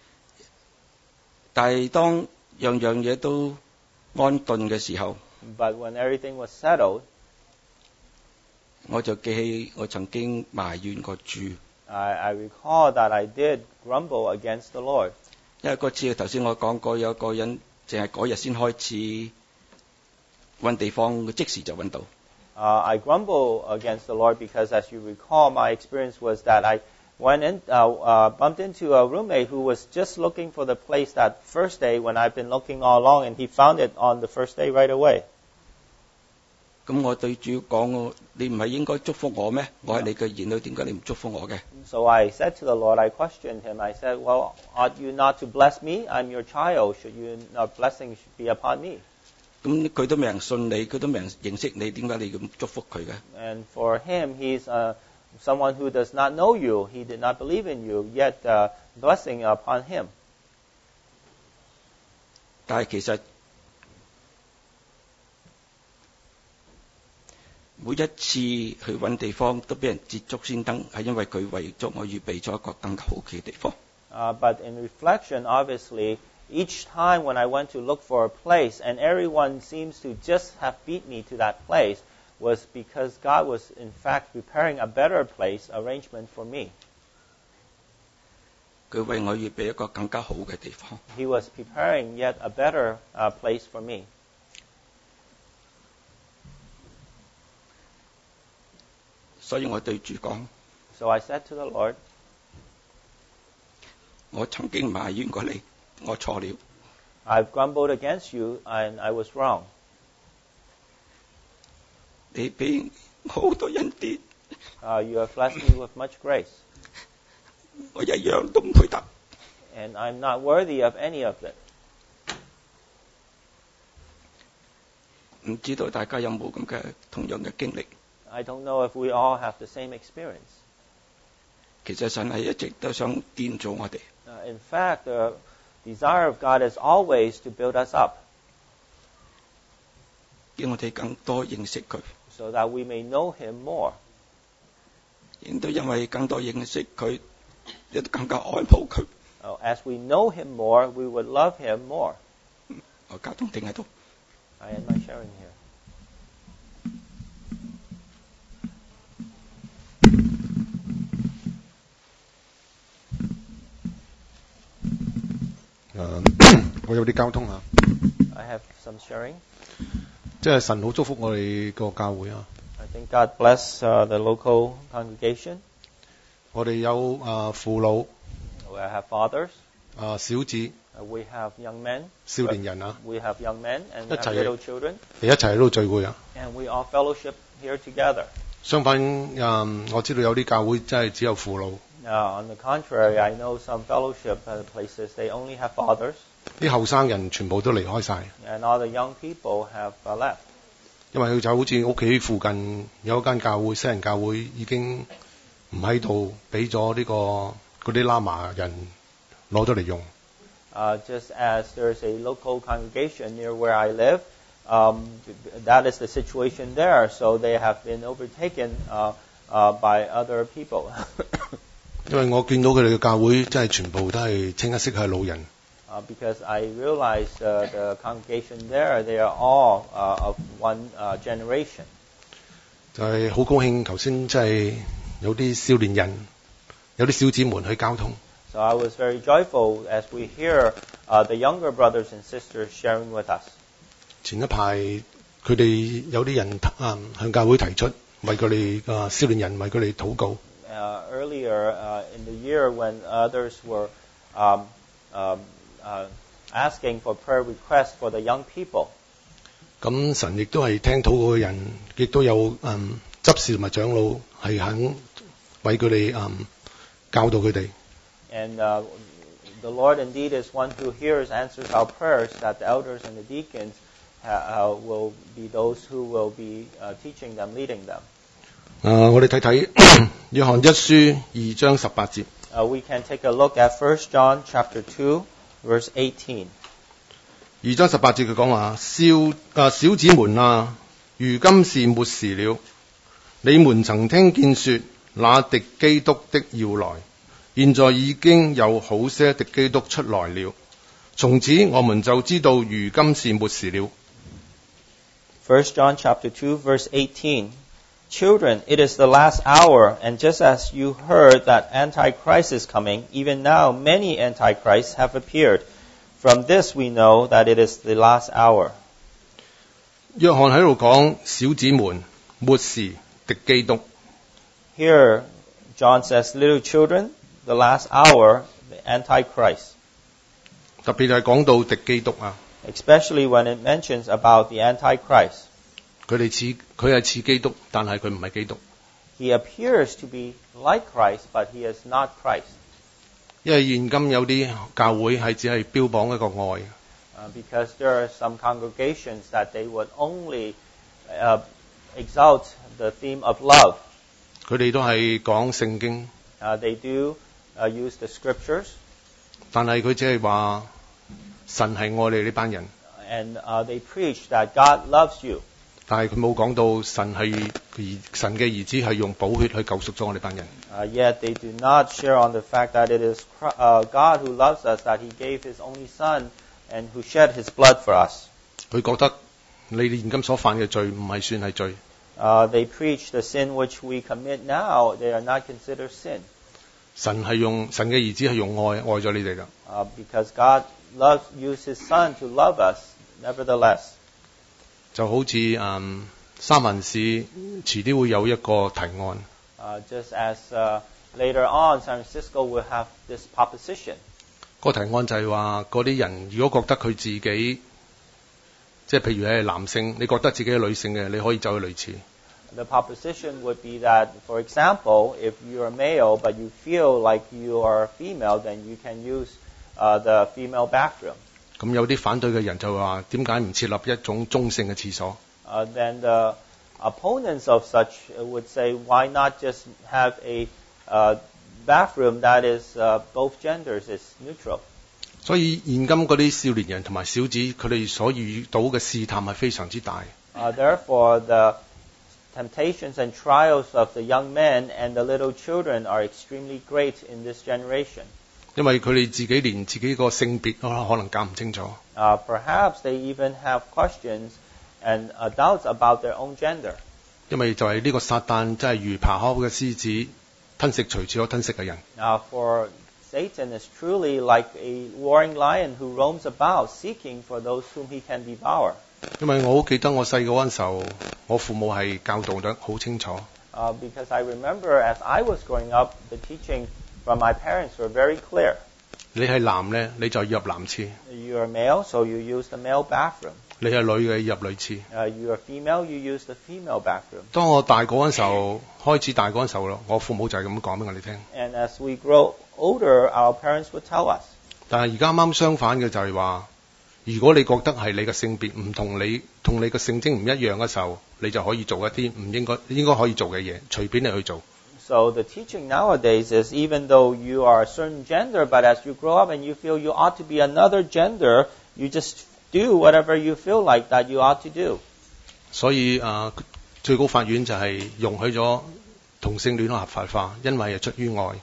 但係當樣嘢都安頓嘅時候 ，But when everything was settled， 我就記起我曾經埋怨過主。 I recall that I did grumble against the Lord. 因為嗰次頭先我講過，有個人淨係嗰日先開始揾地方，即時就揾到。 I grumble against the Lord because, as you recall, my experience was that I bumped into a roommate who was just looking for the place that first day when I've been looking all along, and he found it on the first day right away. 咁我對主講：你唔係應該祝福我咩？我係你嘅兒女，點解你唔祝福我嘅？ So I said to the Lord, I questioned him. I said, well, ought you not to bless me? I'm your child. Should you not blessing should be upon me? 咁佢都未人信你，佢都未人認識你，點解你咁祝福佢嘅？ And for him, he's someone who does not know you. He did not believe in you, yet blessing upon him. 但係其實每一次去揾地方都俾人捷足先登，係因為佢為咗我預備咗一個更好嘅地方。 But in reflection, obviously, each time when I went to look for a place and everyone seems to just have beat me to that place was because God was in fact preparing a better place arrangement for me. 佢為我預備一個更加好嘅地方。 He was preparing yet a better place for me. 所以我對主講： So I said to the Lord, 我曾經埋怨過你，我錯了。 I've grumbled against you and I was wrong. 你俾好多恩典， You have blessed me with much grace, 我一樣都唔配得。 and I'm not worthy of any of it. 唔知道大家有冇咁嘅同樣嘅經歷？ I don't know if we all have the same experience. 其實神係一直都想建造我哋， In fact, the desire of God is always to build us up 叫我哋更多認識佢， so that we may know Him more. 亦都因為更多認識佢，亦都更加愛慕佢。 As we know Him more, we would love Him more. 我交通停喺度。 I end my sharing here. 我有啲交通啊， I have some sharing. 即係神好祝福我哋個教會啊。 I think God bless the local congregation. 我哋有父老 We have fathers. 小子 We have young men. 少年人啊， We have young men and we 一 have 齊 little children. 你一齊喺度聚會啊。 And we all fellowship here together. 相反我知道有啲教會真係只有父老， On the contrary, I know some fellowship places, they only have fathers. 啲後生人全部都離開晒， And all the young people have left. 因為佢就好似屋企附近有一間教會，西人教會已經唔喺度，俾咗呢嗰啲喇嘛人攞咗嚟用。 Just as there's a local congregation near where I live, that is the situation there. So they have been overtaken by other people. 因為我見到佢哋嘅教會真係全部都係清一色係老人。 Because I realize the congregation there, they are all of one generation. 就係好高興，頭先真係有啲少年人，有啲小子們去交通。 So I was very joyful as we hear the younger brothers and sisters sharing with us. 前一排佢哋有啲人向教會提出，為佢哋少年人為佢哋禱告。 Earlier in the year when others were asking for prayer requests for the young people. 咁神亦都係聽禱告嘅人，亦都有執事同埋長老係肯為佢哋教導佢哋。 And the Lord indeed is one who hears, answers our prayers, that the elders and the deacons will be those who will be teaching them, leading them. 我哋睇睇約翰一書2章18節。 We can take a look at 1 John chapter 2, verse 18. 2章18節佢講話：小子們啊，如今是末時了。你們曾聽見說，那敵基督的要來，現在已經有好些敵基督出來了。從此我們就知道如今是末時了。 1 John chapter 2, verse 18. Children, it is the last hour, and just as you heard that Antichrist is coming, even now many Antichrists have appeared. From this we know that it is the last hour. 約翰喺度講小子們， 末時敵基督。 Here, John says, little children, the last hour, the Antichrist. 特別係講到敵基督啊， Especially when it mentions about the Antichrist. 佢係似基督，但係佢唔係基督。 He appears to be like Christ, but he is not Christ. 因為現今有啲教會係只係標榜一個愛， Because there are some congregations that they would only exalt the theme of love. 佢哋都係講聖經， They do use the scriptures, 但係佢只係話神係愛你呢班人， and they preach that God loves you. 但係佢冇講到神嘅兒子係用寶血去救贖咗我哋班人。 Yet they do not share on the fact that it is God who loves us, that he gave his only son and who shed his blood for us. 佢覺得你現今所犯嘅罪唔係算係罪， They preach the sin which we commit now, they are not considered sin. 神嘅兒子係用愛咗你哋㗎。 Because God used his son to love us, nevertheless. 就好似三藩市遲啲會有一個提案， Just as later on, San Francisco will have this proposition. 個提案就係話嗰啲人如果覺得佢自己，即係譬如你係男性，你覺得自己係女性嘅，你可以走去類似。 The proposition would be that, for example, if you are male but you feel like you are female, then you can use the female bathroom. 咁有啲反對嘅人就話點解唔設立一種中性嘅廁所？ Then the opponents of such would say, why not just have a bathroom that is both genders, is neutral. 所以現今嗰啲少年人同埋小子，佢哋所遇到嘅試探係非常之大。 Therefore, the temptations and trials of the young men and the little children are extremely great in this generation. 因為佢哋自己連自己個性別可能搞唔清楚。 Perhaps they even have questions and doubts about their own gender. 因為就係呢個撒旦真係如爬口嘅獅子，吞食隨處可吞食嘅人。 For Satan is truly like a roaring lion who roams about, seeking for those whom he can devour. 因為我好記得我細個嗰陣時候，我父母係教導得好清楚。 Because I remember as I was growing up, the teaching from my parents were very clear. 你係男呢，你就入男廁； You are male, so you use the male bathroom. 你係女嘅入女廁。 You are female, you use the female bathroom. 當我大個嗰陣時候，開始大個嗰陣時候咯，我父母就係咁講俾我哋聽。 And as we grow older, our parents would tell us. 但係而家啱相反嘅就係話，如果你覺得係你嘅性別唔同你嘅性徵唔一樣嘅時候，你就可以做一啲唔應該可以做嘅嘢，隨便你去做。 So the teaching nowadays is even though you are a certain gender, but as you grow up and you feel you ought to be another gender, you just do whatever you feel like that you ought to do. 所以最高法院就係容許咗同性戀合法化，因為係出於愛。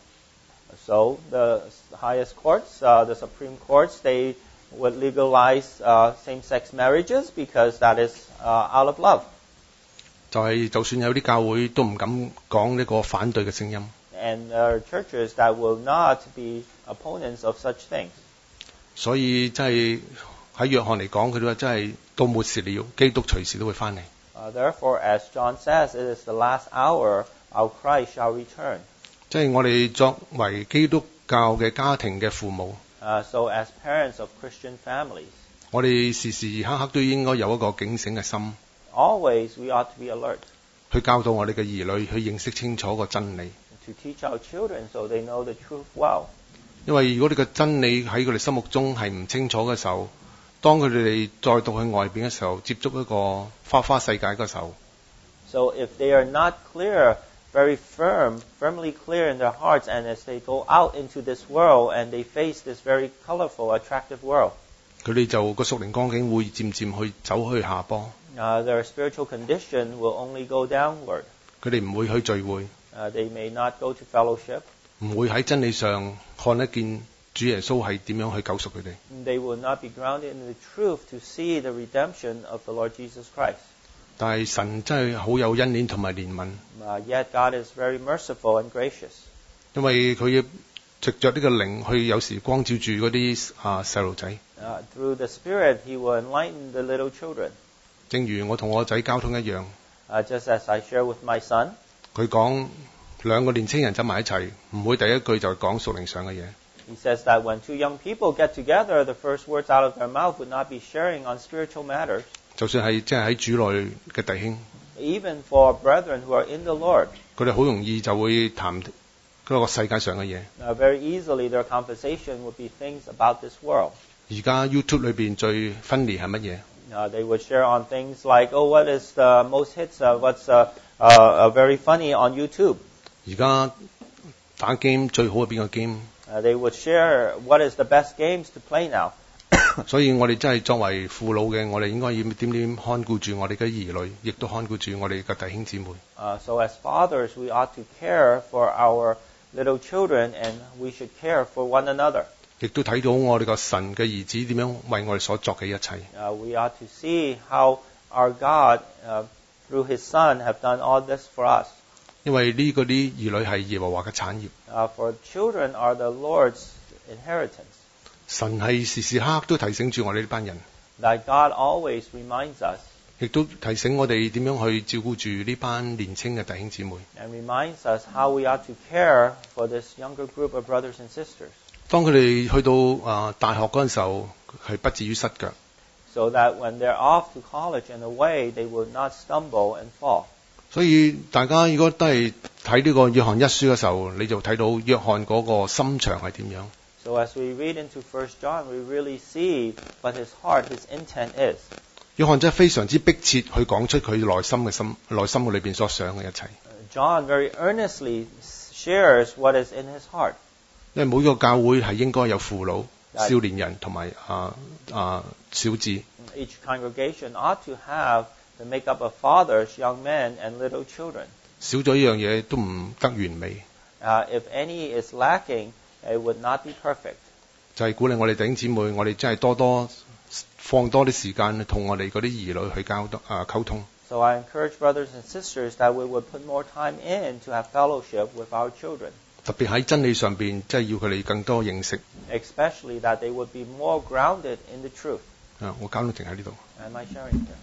So the highest courts, the Supreme Courts, they would legalize same-sex marriages because that is out of love. 就算有啲教會都唔敢講呢個反對嘅聲音。 And there are churches that will not be opponents of such things. 所以真係喺約翰嚟講，佢都話真係到末時了，基督隨時都會翻嚟。 Therefore, as John says, it is the last hour, our Christ shall return. 即係我哋作為基督教嘅家庭嘅父母， So as parents of Christian families, 我哋時時刻刻都應該有一個警醒嘅心， always we ought to be alert 去教導我哋嘅兒女去認識清楚個真理。 to teach our children so they know the truth well. 因為如果你個真理喺佢哋心目中係唔清楚嘅時候，當佢哋再到去外邊嘅時候，接觸一個花世界嘅時候， So if they are not clear, very firmly clear in their hearts, and as they go out into this world and they face this very colorful, attractive world, 佢哋就個屬靈光景會漸漸去走去下坡， their spiritual condition will only go downward. 佢哋唔會去聚會， They may not go to fellowship. 唔會喺真理上看得見主耶穌係點樣去救贖佢哋。 They will not be grounded in the truth to see the redemption of the Lord Jesus Christ. 但係神真係好有恩典同埋憐憫， Yet God is very merciful and gracious. 因為佢要藉着呢個靈去有時光照住嗰啲細路仔。 Through the Spirit, He will enlighten the little children. 正如我同我仔交通一樣， just as I share with my son. 佢講兩個年青人走埋一齊，唔會第一句就講屬靈上嘅嘢。 He says that when two young people get together, the first words out of their mouth would not be sharing on spiritual matters. 就算係即係喺主內嘅弟兄， Even for brethren who are in the Lord, 佢哋好容易就會談嗰個世界上嘅嘢。 very easily their conversation would be things about this world. 而家 YouTube 裏邊最分離係乜嘢？ They would share on things like, oh, what is the most hits, what's very funny on YouTube. 而家打 game 最好係邊個 game？ They would share what is the best games to play now. 所以我哋真係作為父老嘅，我哋應該要點看顧住我哋嘅兒女，亦都看顧住我哋嘅弟兄姊妹。 So as fathers, we ought to care for our little children, and we should care for one another. 亦都睇到我哋個神嘅兒子點樣為我哋所作嘅一切。 We ought to see how our God, through His Son, have done all this for us. 因為呢嗰啲兒女係耶和華嘅產業。 For children are the Lord's inheritance. 神係時時刻刻都提醒住我哋呢班人。 That God always reminds us. 亦都提醒我哋點樣去照顧住呢班年青嘅弟兄姊妹。 And reminds us how we ought to care for this younger group of brothers and sisters. 當佢哋去到大學嗰陣時候，係不至於失腳。 So that when they're off to college and away, they will not stumble and fall. 所以大家如果都係睇呢個約翰一書嘅時候，你就睇到約翰嗰個心腸係點樣。 So as we read into 1 John, we really see what his heart, his intent is. 約翰真係非常之迫切去講出佢內心嘅裏邊所想嘅一切。 John very earnestly shares what is in his heart. 因為每個教會係應該有父老、少年人同埋小子。 Each congregation ought to have the makeup of fathers, young men, and little children. 少咗呢樣嘢都唔得完美。 If any is lacking, it would not be perfect. 就係鼓勵我哋弟兄姊妹，我哋真係放多啲時間同我哋嗰啲兒女去溝通。 So I encourage brothers and sisters that we would put more time in to have fellowship with our children. 特別喺真理上邊，即係要佢哋更多認識。 Especially that they would be more grounded in the truth. 我交通停喺呢度。 Am I sharing here?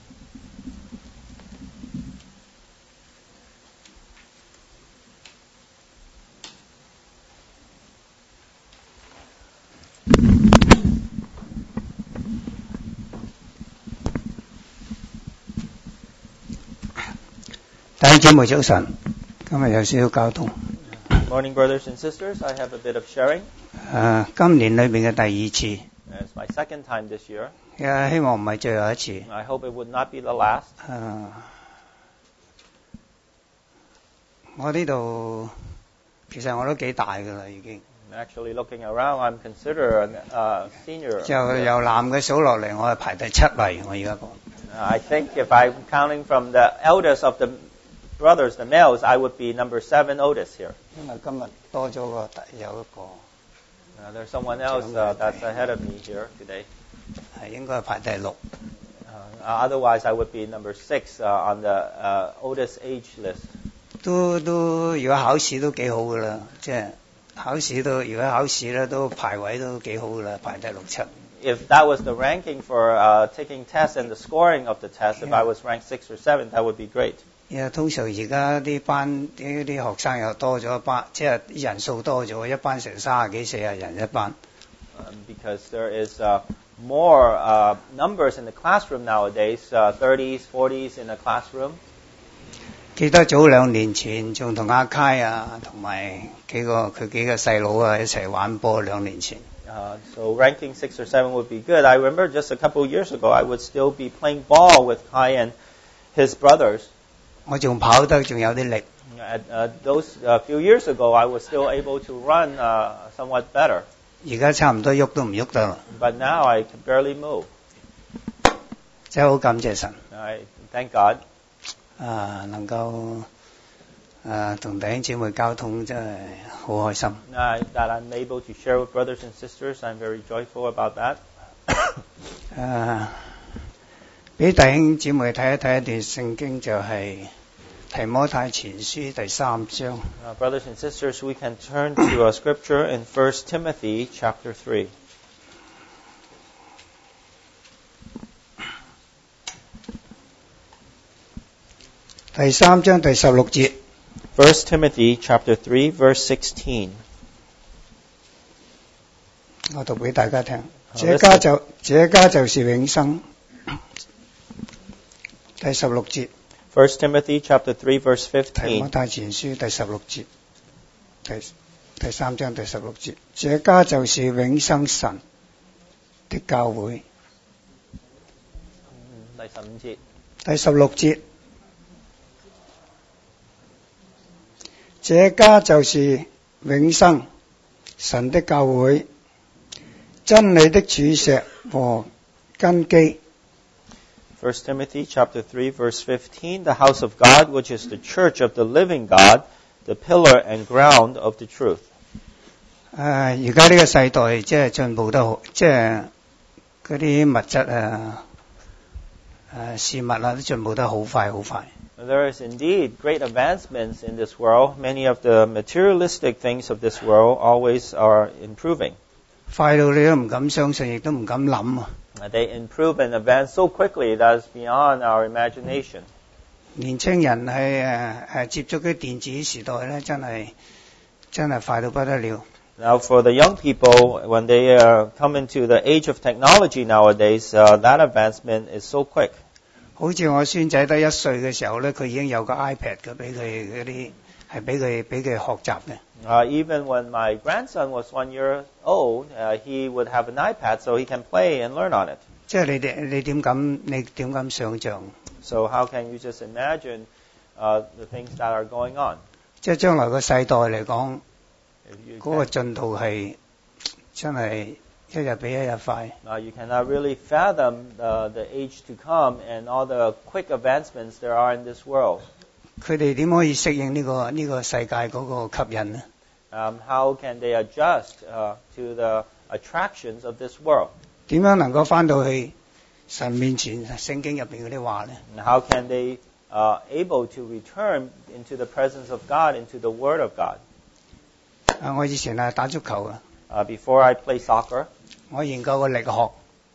Morning, brothers and sisters. I have a bit of sharing. 今年裏邊嘅第二次。 It's my second time this year. 希望唔係最後一次。 I hope it would not be the last. 我呢度其實我都幾大㗎啦，已經。 Actually, looking around, I'm considered a senior. 就由男嘅數落嚟，我係排第7位。我而家講。 I think if I'm counting from the eldest of the brothers, the males, I would be number 7 oldest here. 因為今日多咗個有一個。 There's someone else that's ahead of me here today. 係應該係排第6。 Otherwise, I would be number 6 on the oldest age list. 都如果考試都幾好㗎啦，即係考試都如果考試咧都排位都幾好㗎啦，排第6、7。 If that was the ranking for taking tests and the scoring of the test, if I was ranked 6th or 7th, that would be great. 通常而家啲班啲學生又多咗一班，即係人數多咗，一班成30幾40人一班。 Because there is more numbers in the classroom nowadays, 30s, 40s in a classroom. 記得早2年前仲同阿凱啊，同埋佢幾個細佬啊一齊玩波2年前。 So ranking 6 or 7 would be good. I remember just a couple of years ago, I would still be playing ball with Kai and his brothers. 我仲跑得仲有啲力。 Those few years ago, I was still able to run somewhat better. 而家差唔多喐都唔喐得啦。 But now I can barely move. 真係好感謝神。 I thank God. 能夠同弟兄姊妹交通真係好開心。 That I'm able to share with brothers and sisters, I'm very joyful about that. 俾弟兄姊妹睇一睇一段聖經，就係提摩太前書第3章。 Brothers and sisters, we can turn to a scripture in 1 Timothy chapter 3. 第3章第16節。 1 Timothy chapter 3 verse 16. 我讀俾大家聽。 好這家就是永生。第16節。 1 Timothy chapter 3 verse 提摩 15. 太前書第16節。第3章第16節。這家就是永生神的教會。 第15節。 第16節。這家就是永生神的教會，真理的柱石和根基。 1 Timothy chapter 3 verse 15, the house of God, which is the church of the living God, the pillar and ground of the truth. 而家呢個世代即係進步得好，即係嗰啲物質事物都進步得好快好快。 There is indeed great advancements in this world. Many of the materialistic things of this world always are improving. 快到你都唔敢相信，亦都唔敢諗啊！ They improve and advance so quickly that it's beyond our imagination. 年青人係接觸啲電子時代咧，真係快到不得了。 Now, for the young people, when they come into the age of technology nowadays, that advancement is so quick. 好似我孫仔得1歲嘅時候咧，佢已經有個 iPad 嘅，俾佢嗰啲係俾佢學習嘅。 Even when my grandson was 1 year old, he would have an iPad so he can play and learn on it. 即係你點敢想像？ So how can you just imagine the things that are going on? 即係將來個世代嚟講，嗰個進度係真係一日比一日快。 You cannot really fathom the age to come and all the quick advancements there are in this world. 佢哋點可以適應呢個世界嗰個吸引呢？ How can they adjust to the attractions of this world? 點樣能夠返到去神面前聖經入邊嗰啲話呢？ And how can they able to return into the presence of God, into the Word of God? 我以前打足球啊。 Before I play soccer, 我研究個力學。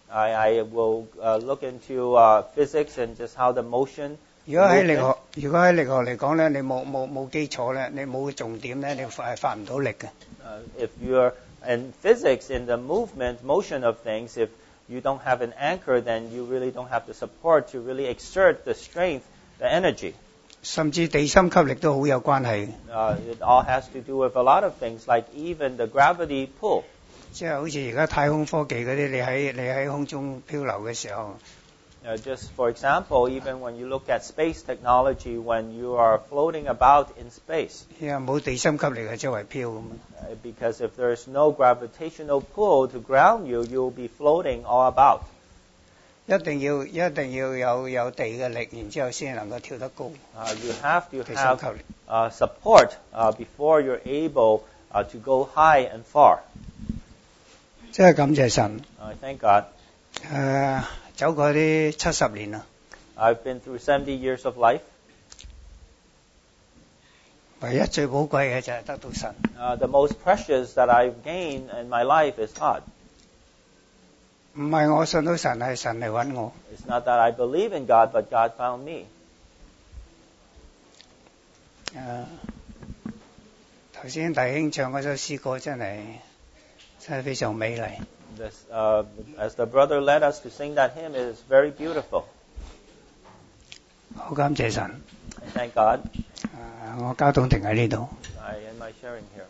I will look into physics and just how the motion. 如果喺力學嚟講咧，你冇基礎咧，你冇重點咧，你係發唔到力嘅。 If you're in physics, in the motion of things, if you don't have an anchor, then you really don't have the support to really exert the strength, the energy. 甚至地心吸力都好有關係。 It all has to do with a lot of things, like even the gravity pull. 即係好似而家太空科技嗰啲，你喺空中漂流嘅時候。 Just for example, even when you look at space technology, when you are floating about in space. 冇地心吸力係周圍飄咁。 Because if there is no gravitational pull to ground you, you will be floating all about. 一定要有地嘅力，然之後先能夠跳得高。 You have to have support before you're able to go high and far. 真係感謝神。 Thank God. 走過啲70年啦。 I've been through 70 years of life. 唯一最寶貴嘅就係得到神。 The most precious that I've gained in my life is God. 唔係我信到神，係神嚟揾我。 It's not that I believe in God, but God found me. 頭先弟兄唱嗰首詩歌真係非常美麗。 As the brother led us to sing that hymn, it is very beautiful. 好感謝神。 Thank God. 我交通停喺呢度。 I end my sharing here.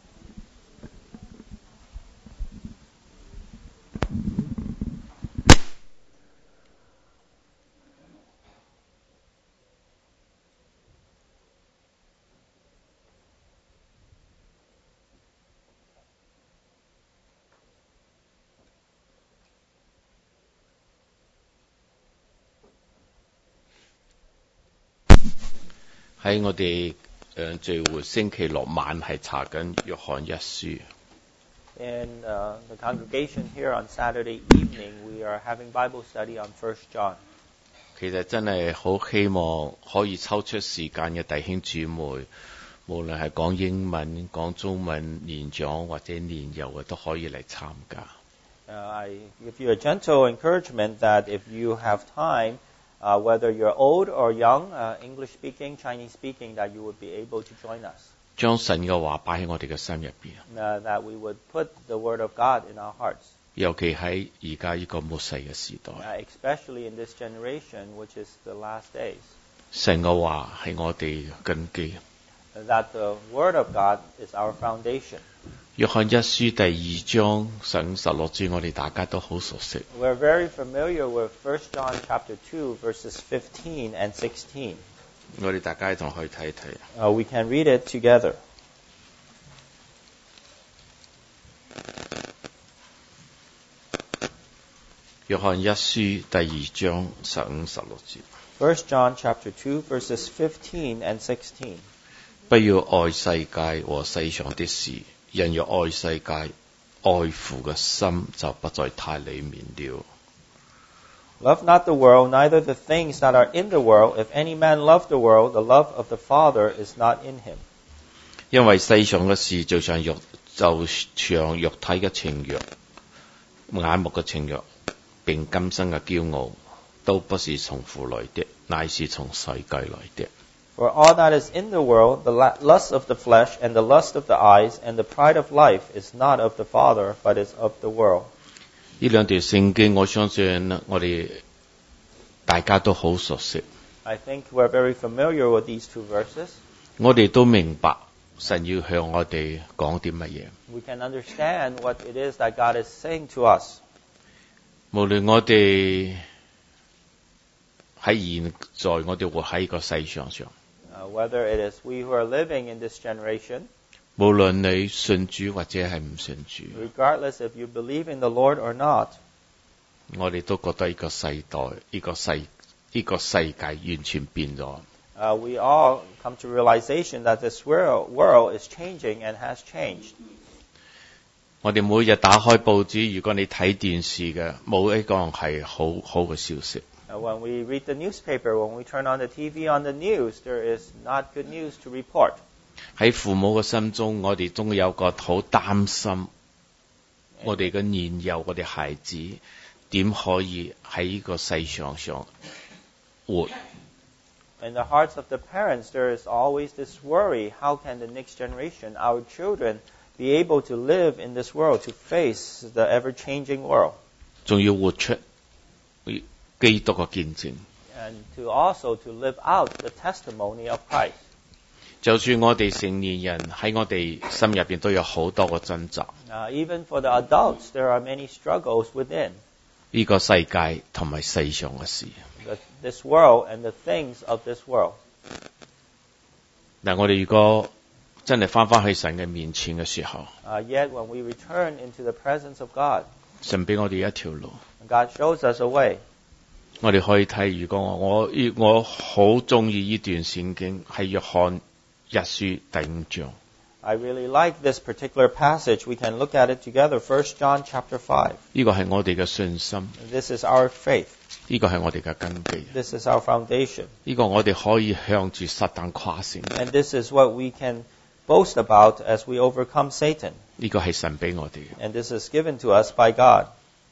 喺我哋聚會星期六晚係查緊約翰一書。 In the congregation here on Saturday evening, we are having Bible study on 1 John. 其實真係好希望可以抽出時間嘅弟兄姊妹，無論係講英文、講中文、年長或者年幼嘅都可以嚟參加。 I give you a gentle encouragement that if you have time whether you're old or young, English speaking, Chinese speaking, that you would be able to join us. 將神嘅話擺喺我哋嘅心入邊， That we would put the Word of God in our hearts. 尤其喺而家呢個末世嘅時代， Especially in this generation, which is the last days. 神嘅話係我哋嘅根基。 That the Word of God is our foundation. 約翰一書第2章16節，我哋大家都好熟悉。 We're very familiar with 1 John chapter 2, verses 15 and 16. 我哋大家一同去睇睇。 We can read it together. 約翰一書第2章15、16節。 1 John chapter 2, verses 15 and 16. 不要愛世界和世上的事，人若愛世界，愛父嘅心就不在他裡面了。 Love not the world, neither the things that are in the world. If any man love the world, the love of the Father is not in him. 因為世上嘅事就像肉體嘅情慾、眼目嘅情慾，並今生嘅驕傲，都不是從父來的，乃是從世界來的。 For all that is in the world, the lust of the flesh and the lust of the eyes and the pride of life is not of the Father, but is of the world. 呢兩條聖經，我相信我哋大家都好熟悉。 I think we're very familiar with these two verses. 我哋都明白神要向我哋講啲乜嘢。 We can understand what it is that God is saying to us. 無論我哋喺現在，我哋活喺個世上上。 Whether it is we who are living in this generation, 無論你信主或者係唔信主， regardless if you believe in the Lord or not, 我哋都覺得呢個世代、呢個世界完全變咗。 we all come to realization that this world is changing and has changed. 我哋每日打開報紙，如果你睇電視嘅，冇一個係好好嘅消息。 When we read the newspaper, when we turn on the TV on the news, there is not good news to report. 喺父母嘅心中，我哋都有個好擔心，我哋嘅年幼，我哋孩子點可以喺呢個世上活？ In the hearts of the parents, there is always this worry: how can the next generation, our children, be able to live in this world, to face the ever-changing world? 仲要活出基督嘅見證。 And to also to live out the testimony of Christ. 就算我哋成年人喺我哋心入邊都有好多個掙扎。 Even for the adults, there are many struggles within 呢個世界同埋世上嘅事。 this world and the things of this world. 嗱，我哋如果真係翻去神嘅面前嘅時候， Yet when we return into the presence of God, 神俾我哋一條路。 God shows us a way. 我哋可以睇，如果我好中意呢段聖經，係約翰一書第5章。 I really like this particular passage. We can look at it together. 1 John chapter 5. 呢個係我哋嘅信心， This is our faith. 呢個係我哋嘅根基， This is our foundation. 呢個我哋可以向住撒旦誇勝。 And this is what we can boast about as we overcome Satan. 呢個係神俾我哋嘅。 And this is given to us by God.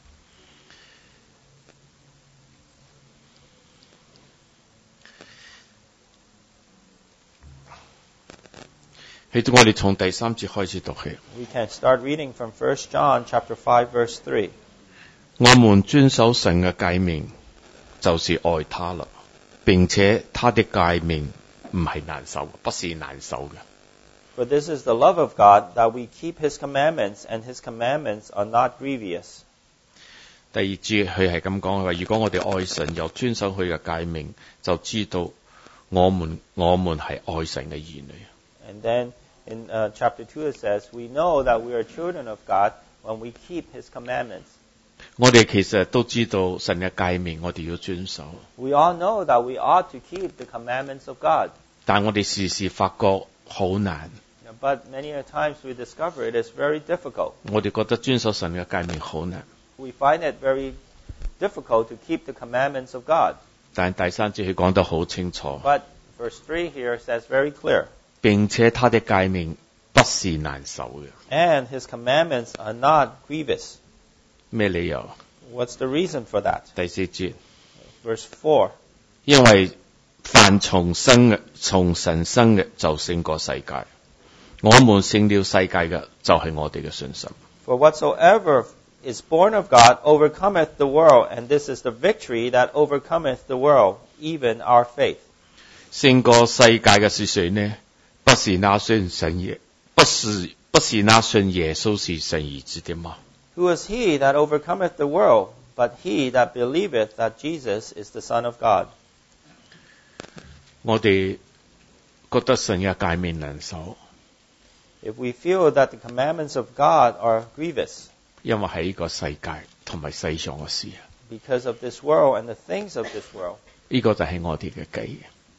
我哋從第3節開始讀起。 We can start reading from 1 John chapter 5, verse 3. 我們遵守神嘅誡命，就是愛他啦，並且他的誡命唔係難守，不是難守嘅。 For this is the love of God, that we keep His commandments, and His commandments are not grievous. 第2節佢係咁講，佢話如果我哋愛神又遵守佢嘅誡命，就知道我們係愛神嘅兒女。 And then in chapter 2 it says, we know that we are children of God when we keep His commandments. 我哋其實都知道神嘅誡命，我哋要遵守。 We all know that we ought to keep the commandments of God. 但我哋時時發覺好難。 But many a times we discover it is very difficult. 我哋覺得遵守神嘅誡命好難。 We find it very difficult to keep the commandments of God. 但第3節佢講得好清楚。 But verse 3 here says very clear. 並且他的誡命不是難守嘅。 And His commandments are not grievous. 咩理由？ What's the reason for that? 第4節， Verse 4. 因為凡從神生嘅就勝過世界，我們勝了世界嘅就係我哋嘅信心。 For whatsoever is born of God overcometh the world, and this is the victory that overcometh the world, even our faith. 勝過世界嘅是誰呢？不是那信神耶，不是那信耶穌是神兒子的嗎？ Who is he that overcometh the world, but he that believeth that Jesus is the Son of God? 我哋覺得神嘅誡命難守， If we feel that the commandments of God are grievous 因為係呢個世界同埋世上嘅事， because of this world and the things of this world, 呢個就係我哋嘅己，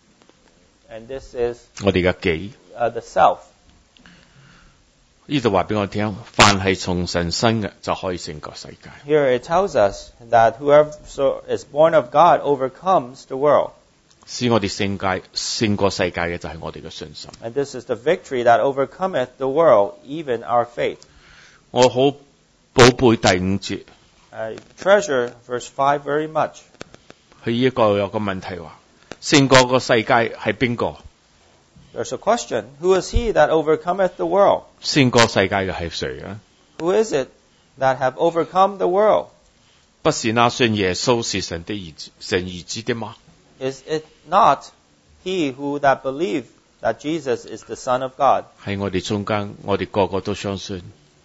and this is 我哋嘅己。 the self. 呢度話俾我聽，凡係從神生嘅就可以勝過世界。 Here it tells us that whoever is born of God overcomes the world. 使我哋勝過世界嘅就係我哋嘅信心。 And this is the victory that overcometh the world, even our faith. 我好寶貝第5節， I treasure verse 5 very much. 佢呢個有個問題話，勝過個世界係邊個？ There's a question. Who is he that overcometh the world? 勝過世界嘅係誰啊？ Who is it that have overcome the world? 不是那信耶穌是神兒子的嗎？ Is it not he who that believe that Jesus is the Son of God? 喺我哋中間，我哋個個都相信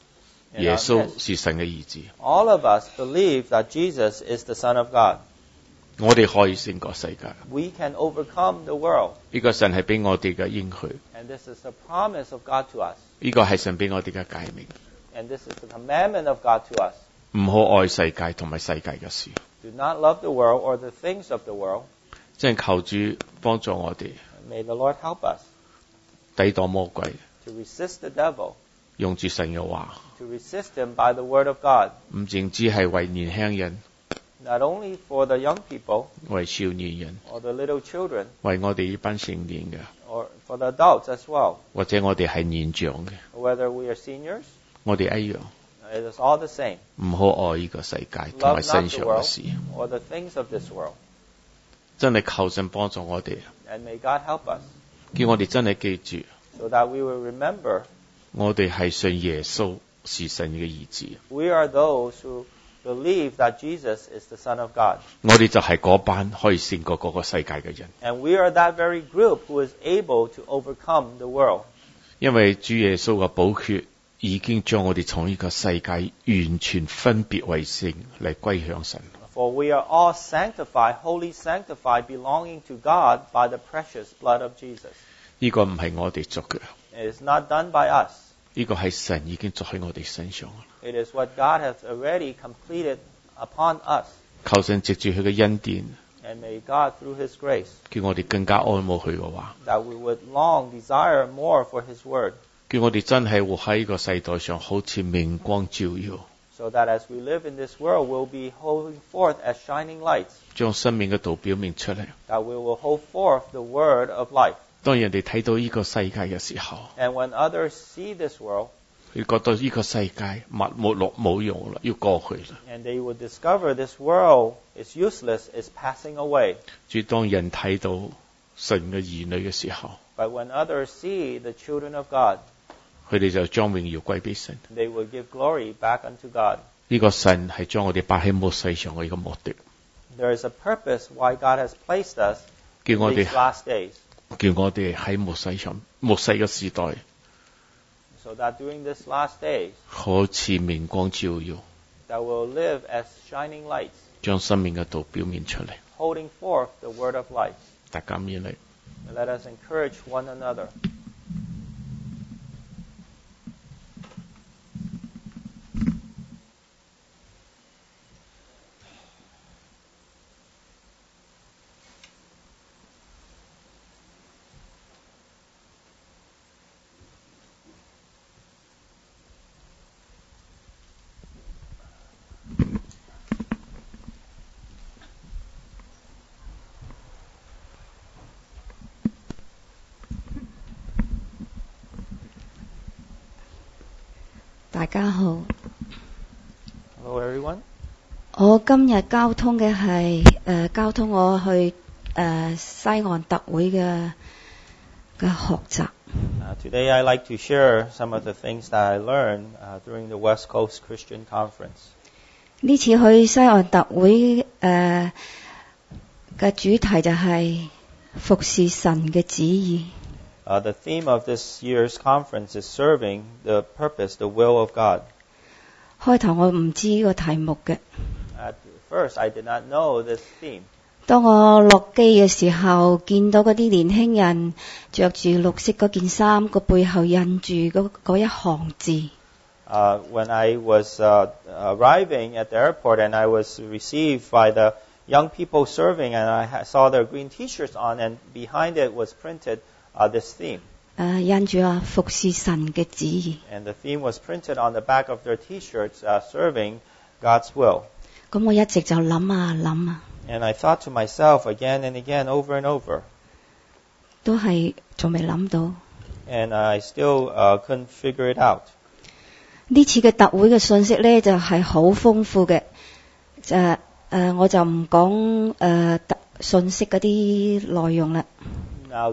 In 耶 our 穌 midst, 是神嘅兒子， all of us believe that Jesus is the Son of God. 我哋可以勝過世界。 We can overcome the world. 呢個神係俾我哋嘅應許， And this is the promise of God to us. 呢個係神俾我哋嘅誡命， And this is the commandment of God to us. 唔好愛世界同埋世界嘅事。 Do not love the world or the things of the world. 真係求主幫助我哋 May the Lord help us 抵擋魔鬼， to resist the devil, 用住神嘅話， to resist him by the word of God, 唔淨止係為年輕人、 not only for the young people 為少年人、 or the little children 為我哋呢班成年嘅， or for the adults as well. 或者我哋係年長嘅， Whether we are seniors, 我哋一樣， it is all the same. 唔好愛呢個世界同 Love 埋 not 世 the 上嘅 world 事。 or the things of this world. 真係求神幫助我哋， And may God help us 叫我哋真係記住， so that we will remember 我哋係信耶穌是神嘅兒子， we are those who believe that Jesus is the Son of God. 我哋就係嗰班可以勝過嗰個世界嘅人， And we are that very group who is able to overcome the world. 因為主耶穌嘅寶血已經將我哋從呢個世界完全分別為聖嚟歸向神。 For we are all sanctified, wholly sanctified, belonging to God by the precious blood of Jesus. 呢個唔係我哋做嘅， It is not done by us. 呢個係神已經做喺我哋身上。 It is what God has already completed upon us. 求神藉住佢嘅恩典， And may God, through His grace, 叫我哋更加愛慕佢嘅話， that we would long desire more for His word, 叫我哋真係活喺呢個世代上，好似明光照耀， so that as we live in this world, we'll be holding forth as shining lights, 將生命嘅道表明出嚟。 that we will hold forth the word of life. 當人哋睇到呢個世界嘅時候， And when others see this world, 佢覺得呢個世界沒落冇用啦，要過去啦。 and they would discover this world is useless, is passing away. 主當人睇到神嘅兒女嘅時候， But when others see the children of God, 佢哋就將榮耀歸俾神。 they will give glory back unto God. 呢個神係將我哋擺喺末世上嘅一個目的， There is a purpose why God has placed us 叫 in 我 these 哋 last days, 叫我哋喺末世上末世嘅時代， so that during this last days, 好似明光照耀， that we'll live as shining lights, 將生命嘅道表現出嚟。 holding forth the word of life. 大家勉勵。 And let us encourage one another. 大家好， Hello, everyone. 我今日交通嘅係交通我去西岸特會嘅學習。 Today I like to share some of the things that I learned during the West Coast Christian Conference. 呢次去西岸特會嘅主題就係服侍神嘅旨意。 The theme of this year's conference is serving the purpose, the will of God. 開頭我唔知呢個題目嘅。 At first, I did not know this theme. 當我落機嘅時候，見到嗰啲年輕人着住綠色嗰件衫，個背後印住嗰一行字。 When I was arriving at the airport and I was received by the young people serving, and I saw their green T-shirts on, and behind it was printed this theme. 印住服侍神嘅旨意。 And the theme was printed on the back of their T-shirts, serving God's will. 咁我一直就諗啊。 And I thought to myself again and again, over and over. 都係仲未諗到。 And I still couldn't figure it out. 呢次嘅特會嘅信息呢，就係好豐富嘅。我就唔講信息嗰啲內容啦。 Now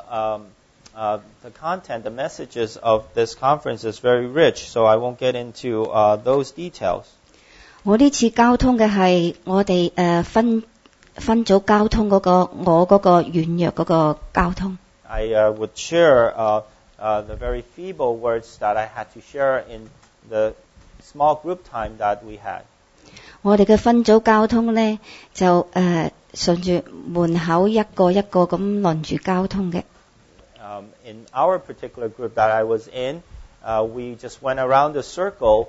the content, the messages of this conference is very rich, so I won't get into those details. 我呢次交通嘅係我哋分組交通我嗰個軟弱嗰個交通。 I would share the very feeble words that I had to share in the small group time that we had. 我哋嘅分組交通呢，就順住門口一個一個咁輪住交通嘅。 In our particular group that I was in, we just went around the circle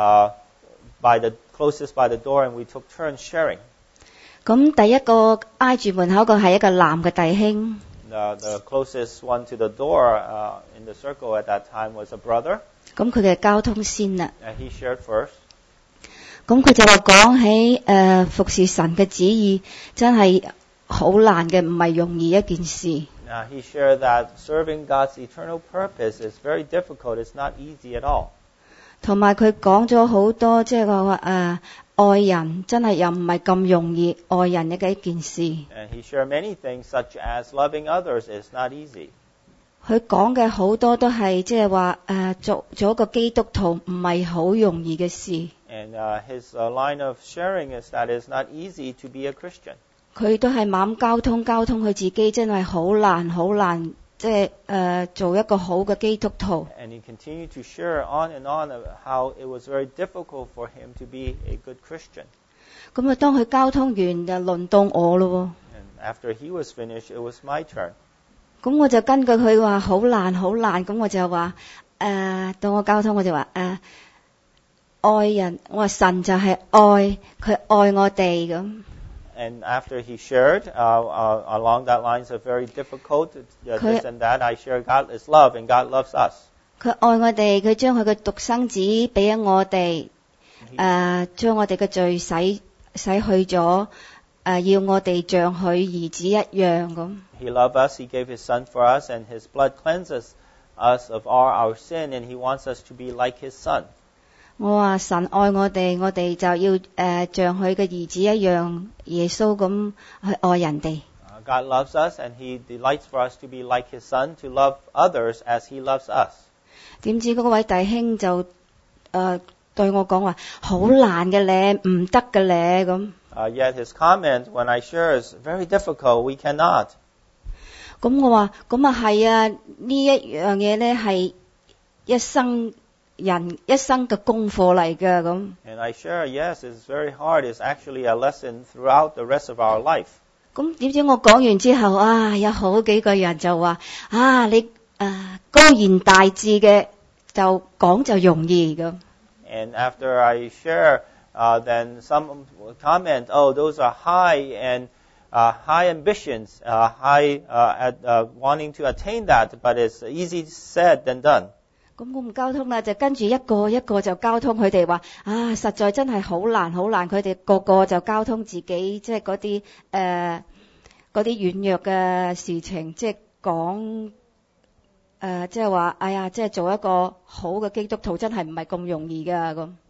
closest by the door, and we took turns sharing. 咁第一個挨住門口個係一個男嘅弟兄。 The closest one to the door in the circle at that time was a brother. 咁佢嘅交通先啦。 He shared first. 咁佢就話講起服侍神嘅旨意真係好難嘅，唔係容易一件事。 He shared that serving God's eternal purpose is very difficult. It's not easy at all. 同埋佢講咗好多，即係話愛人真係又唔係咁容易愛人嘅一件事。 And he shared many things, such as loving others is not easy. 佢講嘅好多都係即係話做一個基督徒唔係好容易嘅事。 And his line of sharing is that it's not easy to be a Christian. 佢都係猛交通，佢自己真係好難，即係做一個好嘅基督徒。 And he continued to share on and on of how it was very difficult for him to be a good Christian. 咁當佢交通完就輪到我咯。 And after he was finished, it was my turn. 咁我就根據佢話好難，咁我就話到我交通我就話愛人，我話神就係愛，佢愛我哋咁。 And after he shared along that lines of very difficult this and that, I shared God is love and God loves us. 佢愛我哋，佢將佢嘅獨生子俾咗我哋，將我哋嘅罪洗去咗，要我哋像佢兒子一樣咁。 He loved us, he gave his son for us, and his blood cleanses us of all our sin, and he wants us to be like his son. 我話神愛我哋，我哋就要像佢嘅兒子一樣，耶穌咁去愛人哋。 God loves us, and he delights for us to be like his son, to love others as he loves us. 點知嗰位弟兄就對我講話好難嘅咧，唔得嘅咧咁。 Yet his comment when I share is very difficult. We cannot. 咁我話咁係啊，呢一樣嘢咧係一生嘅功課嚟㗎咁。 And I share, yes, it's very hard. It's actually a lesson throughout the rest of our life. 咁點知我講完之後有好幾個人就話你高言大智嘅就講就容易咁。 And after I share, then some comment, oh, those are high ambitions, high at wanting to attain that, but it's easy said than done. 咁我唔交通啦，就跟住一個一個就交通，佢哋話實在真係好難，佢哋個個就交通自己即係嗰啲軟弱嘅事情，即係講即係話，即係做一個好嘅基督徒真係唔係咁容易㗎咁。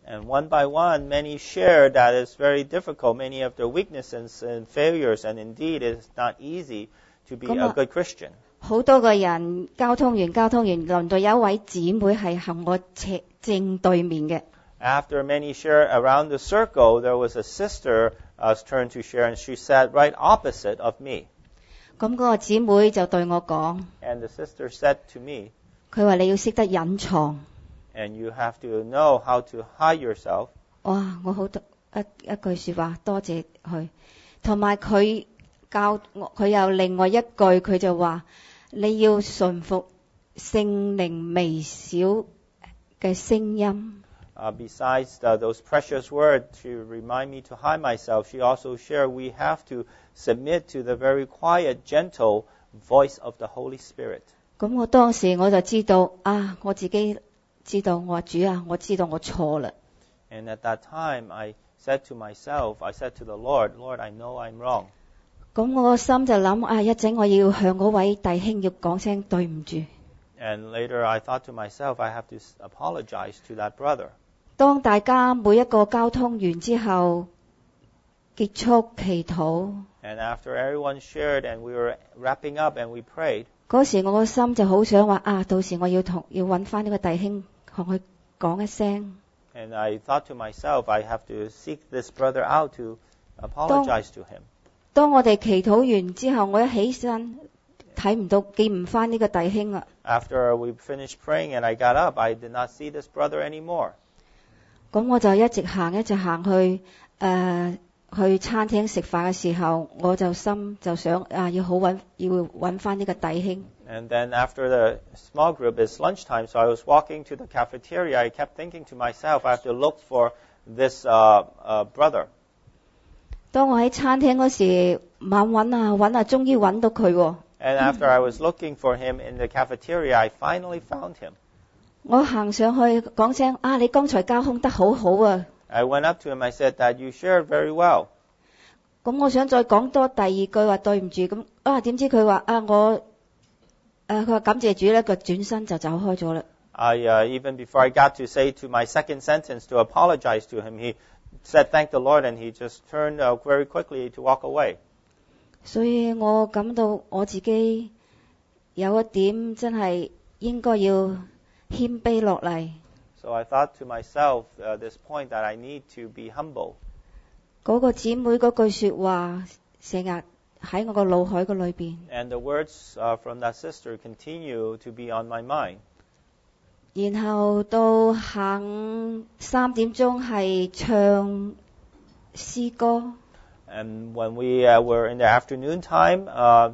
And one by one, many shared that it's very difficult, many of their weaknesses and failures, and indeed it's not easy to be a good Christian. 好多個人交通完，輪到有一位姊妹係行我正對面嘅。 After many shared around the circle, there was a sister turned to share, and she sat right opposite of me. 咁嗰個姊妹就對我講 And the sister said to me, 佢話你要識得隱藏。 and you have to know how to hide yourself. 哇！我好多一句說話，多謝佢。同埋佢教我，佢有另外一句，佢就話你要順服聖靈微小嘅聲音。 Besides those precious words to remind me to hide myself, she also shared we have to submit to the very quiet, gentle voice of the Holy Spirit. 咁我當時我就知道我自己知道，我話主啊，我知道我錯啦。 And at that time, I said to myself, I said to the Lord, Lord, I know I'm wrong. 咁我個心就諗一陣我要向嗰位弟兄要講聲對唔住。 And later I thought to myself, I have to apologize to that brother. 當大家每一個交通完之後，結束祈禱。 And after everyone shared and we were wrapping up and we prayed. 嗰時我個心就好想話到時我要揾翻呢個弟兄同佢講一聲。 And I thought to myself, I have to seek this brother out to apologize to him. 當我哋祈禱完之後，我一起身睇唔到，見唔翻呢個弟兄啦。 After we finished praying and I got up, I did not see this brother anymore. 咁我就一直行去去餐廳食飯嘅時候，我就心就想要揾翻呢個弟兄。 And then after the small group is lunchtime, so I was walking to the cafeteria. I kept thinking to myself, I have to look for this brother. 當我喺餐廳嗰時猛揾終於揾到佢喎。 And after I was looking for him in the cafeteria, I finally found him. 我行上去講聲你剛才交通得好好啊。 I went up to him. I said that you shared very well. 咁我想再講多第二句話對唔住，咁點知佢話佢話感謝主咧，佢轉身就走開咗啦。 Even before I got to say to my second sentence to apologize to him, he said thank the Lord and he just turned very quickly to walk away. 所以我感到我自己有一點真係應該要謙卑落嚟。 So I thought to myself this point that I need to be humble. 嗰個姊妹嗰句說話成日喺我個腦海嘅裏邊。 And the words from that sister continue to be on my mind. 然後到下午3點鐘係唱詩歌。 And when we were in the afternoon time,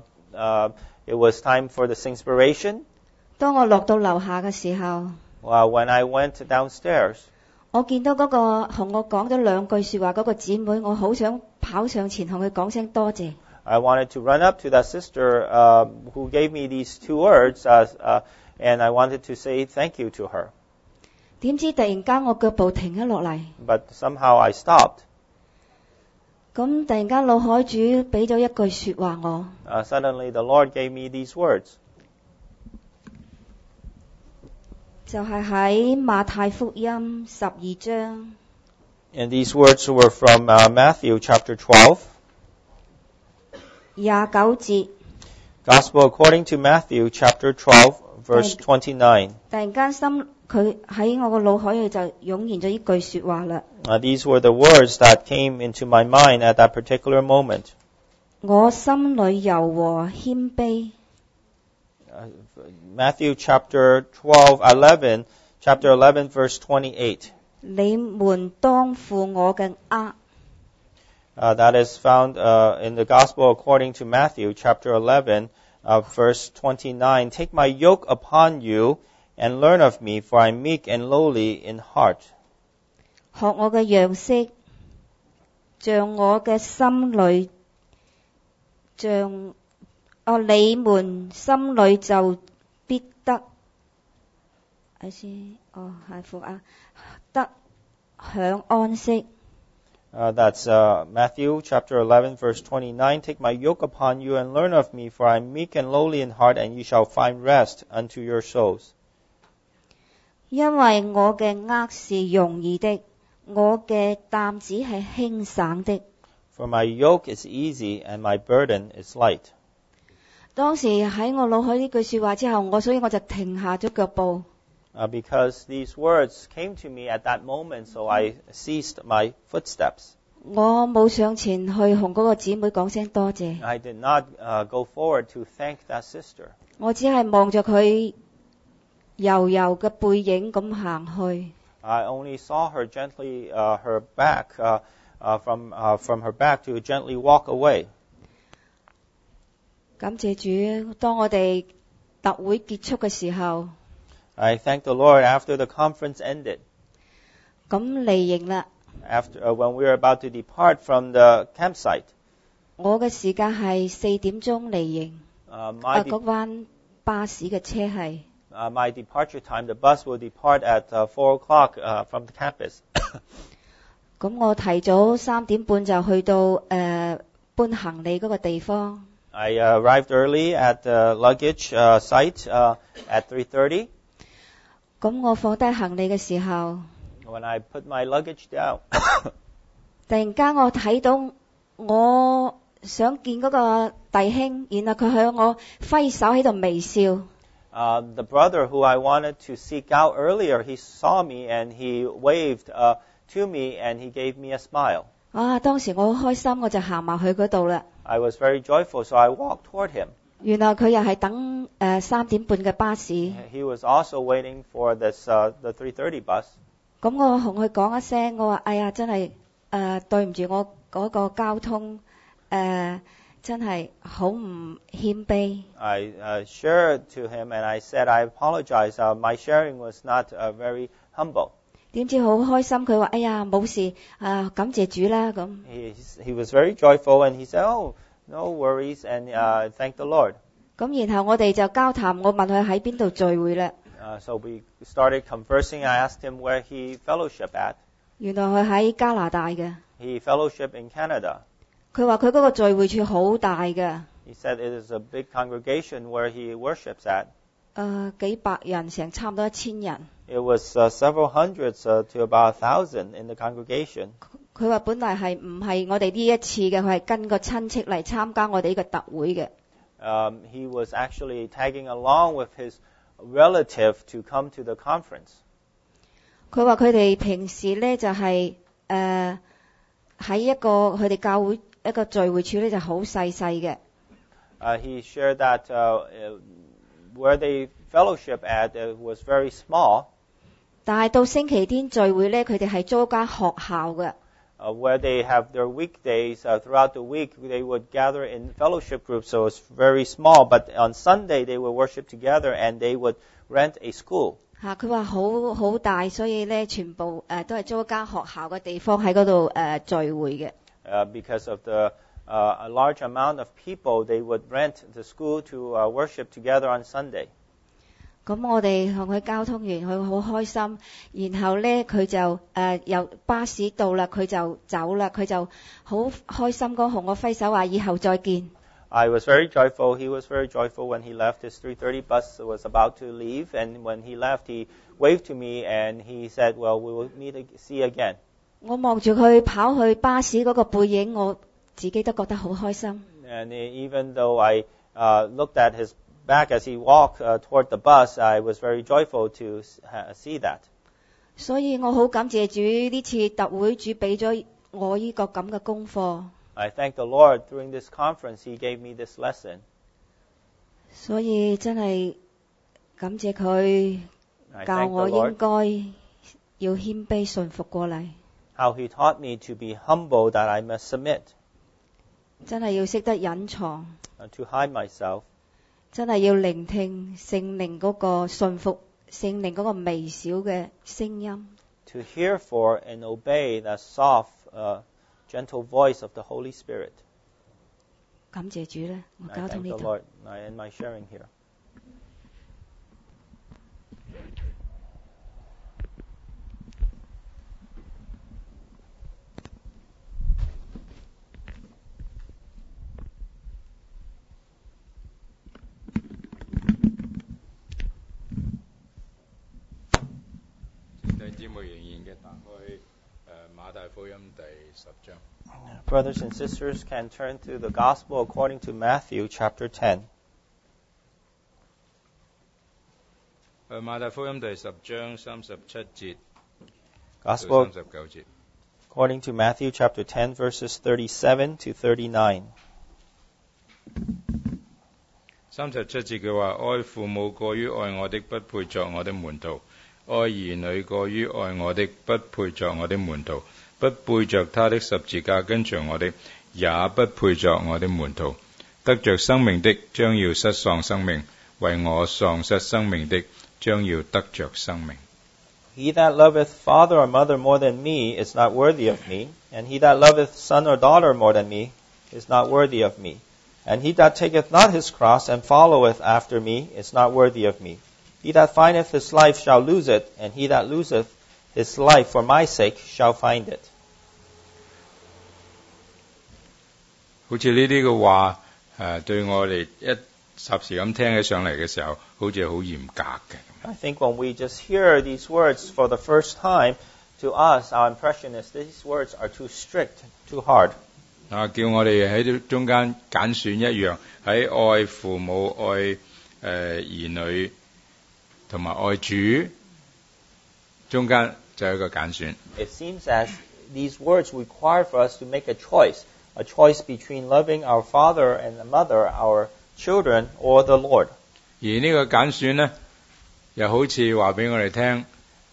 it was time for the Singspiration. 當我落到樓下嘅時候。 When I went downstairs, 我見到嗰個同我講咗2句說話嗰個姊妹，我好想跑上前同佢講聲多謝。 I wanted to run up to that sister who gave me these 2 words, and I wanted to say thank you to her. 點知突然間我腳步停咗落嚟。 But somehow I stopped. 咁突然間腦海主俾咗一句說話我。 Suddenly the Lord gave me these words. 就係喺馬太福音12章。 And these words were from Matthew chapter 12. 29節。 Gospel according to Matthew chapter 12, verse 29. 突然間佢喺我個腦海裏就湧現咗呢句說話啦。 These were the words that came into my mind at that particular moment. 我心裏柔和謙卑。 Matthew chapter 11, verse 28. 你們當負我嘅軛。 That is found in the Gospel according to Matthew chapter 11, verse 29. Take my yoke upon you and learn of me, for I am meek and lowly in heart. 學我嘅樣式，像我嘅心裏，你們心裏就必得，得享安息。 That's Matthew chapter 11, verse 29. Take my yoke upon you and learn of me, for I am meek and lowly in heart, and you shall find rest unto your souls. 因為我嘅軛是容易的， 我嘅擔子係輕省的。 For my yoke is easy and my burden is light. 當時喺我腦海呢句說話之後，所以我就停下咗腳步。 Because these words came to me at that moment, so I ceased my footsteps. 我冇上前去同嗰個姊妹講聲多謝。 I did not go forward to thank that sister. 我只係望着佢柔柔嘅背影咁行去。 I only saw her gently, her back, from her back to gently walk away. 感謝主，當我哋特會結束嘅時候， I thank the Lord after the conference ended. 咁離營啦。 After when we were about to depart from the campsite. 我嘅時間係4點鐘離營。嗰班巴士嘅車係。 My departure time, the bus will depart at 4 o'clock from the campus. 咁我提早3點半就去到搬行李嗰個地方。 I arrived early at the luggage site at 3:30. 咁我放低行李嘅時候， When I put my luggage down, 突然間我睇到我想見嗰個弟兄，然後佢向我揮手喺度微笑。 The brother who I wanted to seek out earlier, he saw me and he waved to me and he gave me a smile. 當時我好開心，我就行埋去嗰度啦。 I was very joyful, so I walked toward him. 原來佢又係等3點半嘅巴士。 He was also waiting for this the 3:30 bus. 咁我同佢講一聲，我話：哎呀，真係對唔住，我嗰個交通真係好唔謙卑。 I shared to him and I said, I apologize. My sharing was not very humble. 點知好開心，佢話：哎呀，冇事，感謝主啦咁。 He was very joyful and he said, oh, no worries, and thank the Lord. 咁然後我哋就交談，我問佢喺邊度聚會啦。 So we started conversing. I asked him where he fellowship at. 原來佢喺加拿大嘅。 He fellowship in Canada. 佢話佢嗰個聚會處好大嘅。 He said it is a big congregation where he worships at. 幾百人，成差唔多1000人。 It was several hundreds to about 1,000 in the congregation. 佢話本來係唔係我哋呢一次嘅，佢係跟個親戚嚟參加我哋呢個特會嘅。 He was actually tagging along with his relative to come to the conference. 佢話佢哋平時咧就係喺一個佢哋教會一個聚會處咧就好細細嘅。 He shared that where they fellowship at was very small. 但係到星期天聚會咧，佢哋係租間學校嘅。 Where they have their weekdays throughout the week, they would gather in fellowship groups, so it's very small. But on Sunday, they would worship together, and they would rent a school. 佢話好大，所以咧全部都係租一間學校嘅地方喺嗰度聚會嘅。 Because of the a large amount of people, they would rent the school to worship together on Sunday. 咁我哋同佢交通完，佢好開心。然後咧佢就由巴士到啦，佢就走啦，佢就好開心咁同我揮手話以後再見。 I was very joyful. He was very joyful when he left. His 3:30 bus was about to leave, and when he left, he waved to me and he said, "Well, we will see again." 我望住佢跑去巴士嗰個背影，我自己都覺得好開心。 And even though I looked at his back as he walked toward the bus, I was very joyful to see that. 所以我好感謝主，呢次特會主俾咗我呢個咁嘅功課。 I thank the Lord during this conference. He gave me this lesson. 所以真係感謝佢教我應該要謙卑順服過嚟。 How he taught me to be humble, that I must submit. 真係要識得隱藏。 To hide myself. 真係要聆聽聖靈嗰個順服聖靈嗰個微小嘅聲音。 To hear for and obey the soft, gentle voice of the Holy Spirit. 感謝主咧，我交通呢 I thank the 度。 Lord. I end my sharing here. 姊妹仍然嘅打開馬太福音第10章。 Brothers and sisters can turn to the Gospel according to Matthew chapter 10. 馬太福音第10章37節到 Gospel 39節。 according to Matthew chapter 10 verses 37 to 39. 37節嘅話，愛父母過於愛我的，不配作我的門徒；愛兒女過於愛我的，不配作我的門徒；不背着他的十字架跟隨我的，也不配作我的門徒。得着生命的，將要失喪生命；為我喪失生命的，將要得着生命。 He that loveth father or mother more than me is not worthy of me, and he that loveth son or daughter more than me is not worthy of me. And he that taketh not his cross and followeth after me is not worthy of me. He that findeth his life shall lose it, and he that loseth his life for my sake shall find it. 好似呢啲嘅話，對我哋一霎時咁聽起上嚟嘅時候，好似好嚴格嘅。 I think when we just hear these words for the first time, to us, our impression is these words are too strict, too hard. 叫我哋喺中間揀選一樣，喺愛父母、愛兒女同埋愛主中間就有一個揀選。 It seems as these words require for us to make a choice between loving our father and mother, our children, or the Lord. 而呢個揀選呢，又好似話俾我哋聽，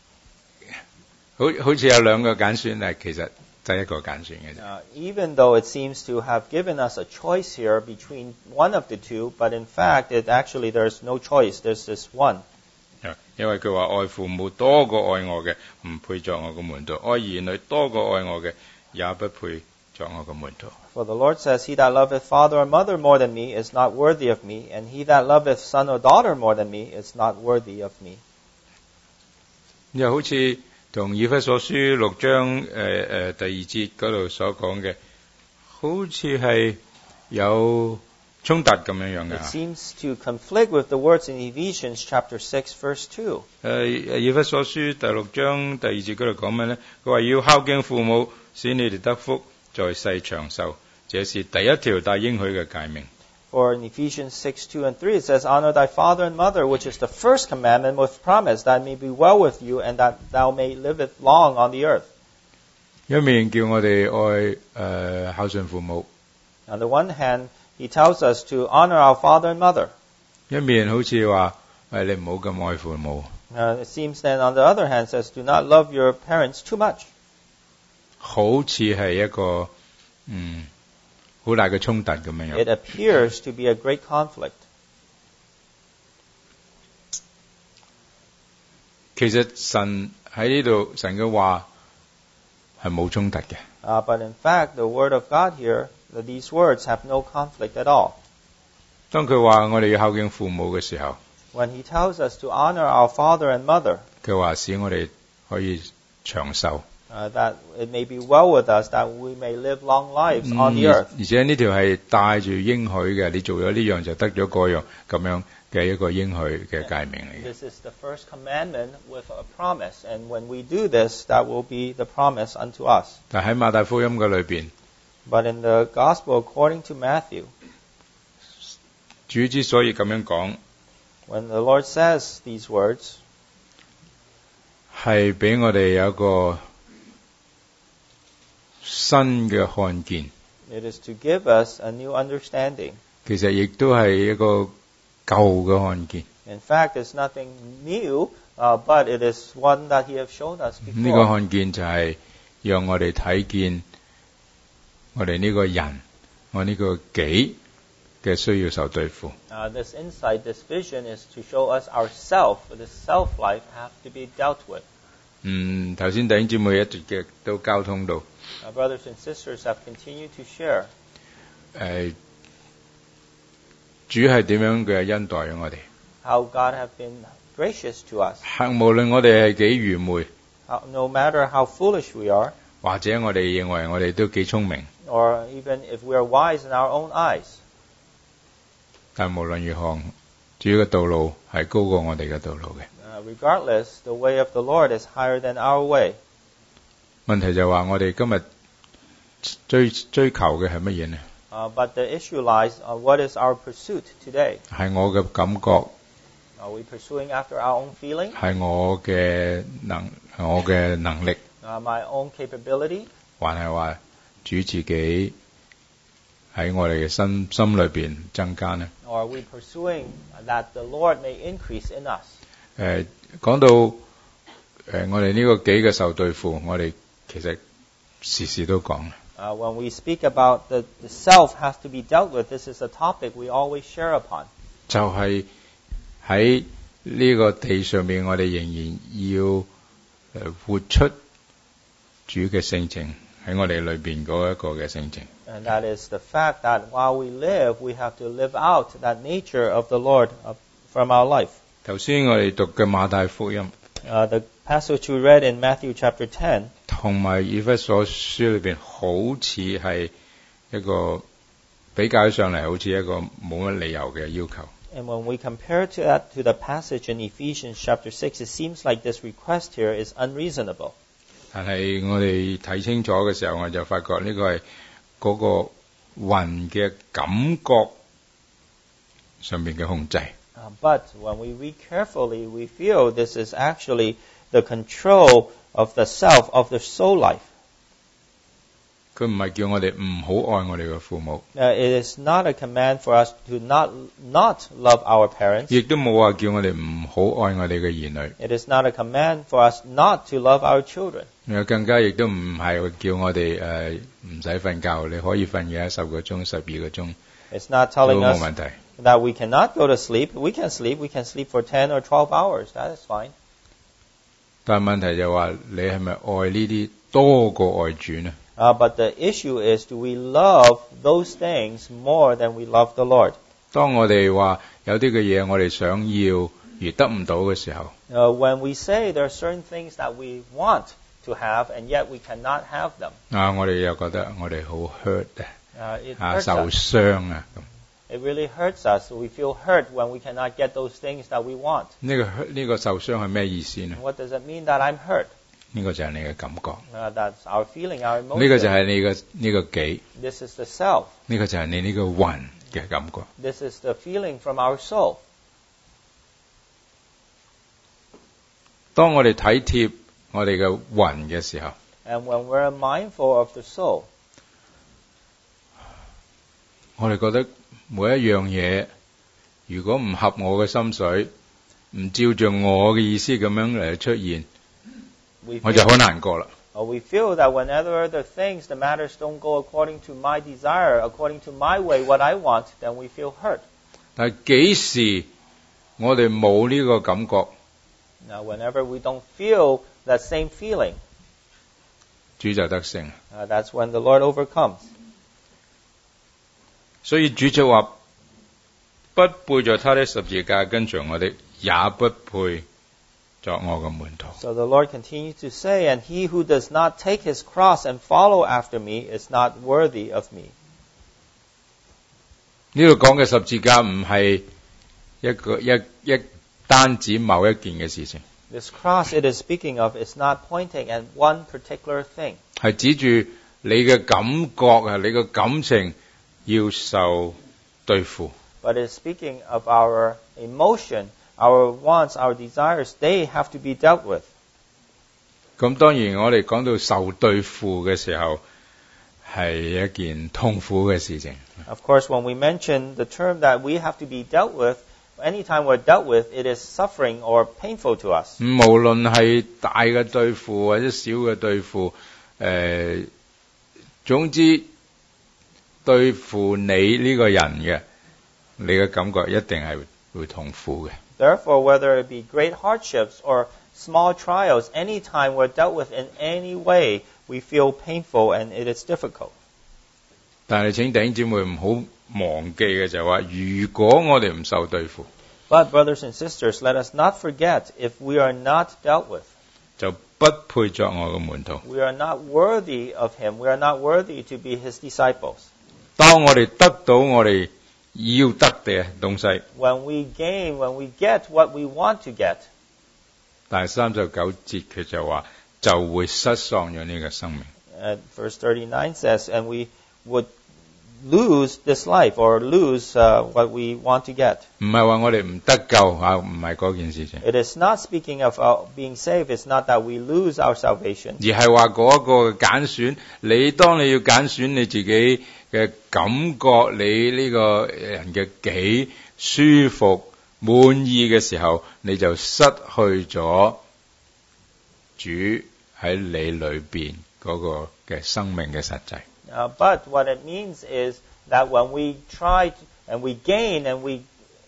好似有兩個揀選，但係其實就係一個揀選嘅啫。 Even though it seems to have given us a choice here between one of the two, but in fact, there's no choice. There's this one. 因為佢話愛父母多過愛我嘅，唔配作我嘅門徒；愛兒女多過愛我嘅，也不配作我嘅門徒。 For the Lord says, He that loveth father or mother more than me is not worthy of me, and he that loveth son or daughter more than me is not worthy of me. 又好似同以弗所書6章第2節嗰度所講嘅，好似係有衝突咁樣樣嘅。 It seems to conflict with the words in Ephesians chapter 6 verse 2. 以弗所書第6章第2節嗰度講咩呢？佢話要孝敬父母，使你哋得福，在世長壽，這是第一條帶應許嘅誡命。 For in Ephesians 6:2 and 3 it says, Honor thy father and mother, which is the first commandment with promise, that it may be well with you, and that thou may live long on the earth. 一面叫我哋愛孝順父母。 On the one hand, he tells us to honor our father and mother. 一面好似話你唔好咁愛父母。 It seems then on the other hand says, do not love your parents too much. 好似係一個好大嘅衝突咁樣樣。 It appears to be a great conflict. 其實神喺呢度，神嘅話係冇衝突嘅。 But in fact, the word of God here, these words have no conflict at all. 當佢話我哋要孝敬父母嘅時候， When he tells us to honor our father and mother, 佢話使我哋可以長壽。 that it may be well with us, that we may live long lives on the earth. 而且呢條係帶住應許嘅，你做咗呢樣就得咗嗰樣咁樣嘅一個應許嘅誡命嚟嘅。 This is the first commandment with a promise, and when we do this, that will be the promise unto us. 但喺馬太福音嘅裏邊， But in the Gospel according to Matthew, 主之所以咁樣講， when the Lord says these words, 係俾我哋有一個新嘅看見。 it is to give us a new understanding. 其實亦都係一個舊嘅看見。 In fact, it's nothing new, but it is one that He has shown us 呢個 before. 看見就係讓我哋睇見我哋呢個人，我呢個己嘅需要受對付。 This insight, this vision is to show us ourself. This self-life have to be dealt with. 頭先弟兄姊妹一直嘅都交通到。 Brothers and sisters have continued to share. 主係點樣嘅恩待我哋？ How God have been gracious to us. 無論我哋係幾愚昧， No matter how foolish we are, 或者我哋認為我哋都幾聰明， or even if we are wise in our own eyes, 但無論如何，主嘅道路係高過我哋嘅道路嘅。 regardless, the way of the Lord is higher than our way. 問題就話我哋今日追求嘅係乜嘢呢？ But the issue lies, what is our pursuit today? 係我嘅感覺， Are we pursuing after our own feeling? 係我嘅能力， My own capability? 還係話主自己喺我哋嘅心裏邊增加呢？ Or are we pursuing that the Lord may increase in us? 講到我哋呢個己嘅受對付，我哋其實時時都講。 When we speak about the self has to be dealt with, this is a topic we always share upon. 就係喺呢個地上面，我哋仍然要活出主嘅性情喺我哋裏邊嗰一個嘅性情。 And that is the fact that while we live, we have to live out that nature of the Lord from our life. 頭先我哋讀嘅馬太福音， The passage we read in Matthew chapter 10, 同埋以弗所書裏邊，好似係一個比較上嚟，好似一個冇乜理由嘅要求。 and when we compare to the passage in Ephesians chapter 6, it seems like this request here is unreasonable. 但係我哋睇清楚嘅時候，我就發覺呢個係嗰個魂嘅感覺上面嘅控制。 But when we read carefully, we feel this is actually the control of the self, of the soul life. 佢唔係叫我哋唔好愛我哋嘅父母， It is not a command for us to not love our parents. 亦都冇話叫我哋唔好愛我哋嘅兒女。 It is not a command for us not to love our children. 更加亦都唔係叫我哋唔使瞓覺，你可以瞓嘅10個鐘、12個鐘 It's not 都 telling 冇 us 問題。 that we cannot go to sleep. We can sleep for 10 or 12 hours. That is fine. 但係問題就話你係咪愛呢啲多過愛主呢？ But the issue is, do we love those things more than we love the Lord? 當我哋話有啲嘅嘢我哋想要而得唔到嘅時候， When we say there are certain things that we want to have and yet we cannot have them, 我哋又覺得我哋好 hurt it hurts 受 us. 傷啊咁。 It really hurts us. We feel hurt when we cannot get those things that we want. 呢個受傷係咩意思呢？ What does it mean that I'm hurt? 呢個就係你嘅感覺， That's our feeling, our 呢個就 emotion. 係你嘅呢個己， This is the self. 呢個就係你呢個魂嘅感覺。 This is the feeling from our soul. 當我哋體貼我哋嘅魂嘅時候， And when we're mindful of the soul, 我哋覺得每一樣嘢，如果唔合我嘅心水，唔照着我嘅意思咁樣嚟出現， 我就好難過啦。 we feel that whenever the things, the matters don't go according to my desire, according to my way, what I want, then we feel hurt. 但係幾時我哋冇呢個感覺， Now, whenever we don't feel that same feeling, 主就得勝。 that's when the Lord overcomes. 所以主就話：不背着他的十字架跟隨我的，也不配作我嘅門徒。 So the Lord continues to say, and he who does not take his cross and follow after me is not worthy of me. 呢度講嘅十字架唔係一單指某一件嘅事情， This cross it is speaking of is not pointing at one particular thing. 係指住你嘅感覺啊，你嘅感情要受對付。 But it is speaking of our emotion, our wants, our desires. They have to be dealt with. 咁當然我哋講到受對付嘅時候，係一件痛苦嘅事情。 Of course, when we mention the term that we have to be dealt with, anytime we're dealt with, it is suffering or painful to us. 無論係大嘅對付或者小嘅對付，總之對付你呢個人嘅，你嘅感覺一定係會痛苦嘅。 Therefore, whether it be great hardships or small trials, anytime we're dealt with in any way, we feel painful and it is difficult. 但係請弟兄姊妹唔好忘記嘅就係話，如果我哋唔受對付， But, brothers and sisters, let us not forget, if we are not dealt with, 就不配作我嘅門徒。 we are not worthy of him. We are not worthy to be his disciples. 當我哋得到我哋要得嘅東西， When we gain, when we get what we want to get, 但係39節佢就話， 就會失喪咗呢個生命。 Verse 39 says, and we would lose this life or lose what we want to get. 唔係話我哋唔得救啊，唔係嗰件事情。 It is not speaking of being saved. It's not that we lose our salvation. 而係話嗰個揀選，當你要揀選你自己嘅感覺，你呢個人嘅幾舒服滿意嘅時候，你就失去咗主喺你裏邊嗰個嘅生命嘅實際。 But what it means is that when we try and we gain and we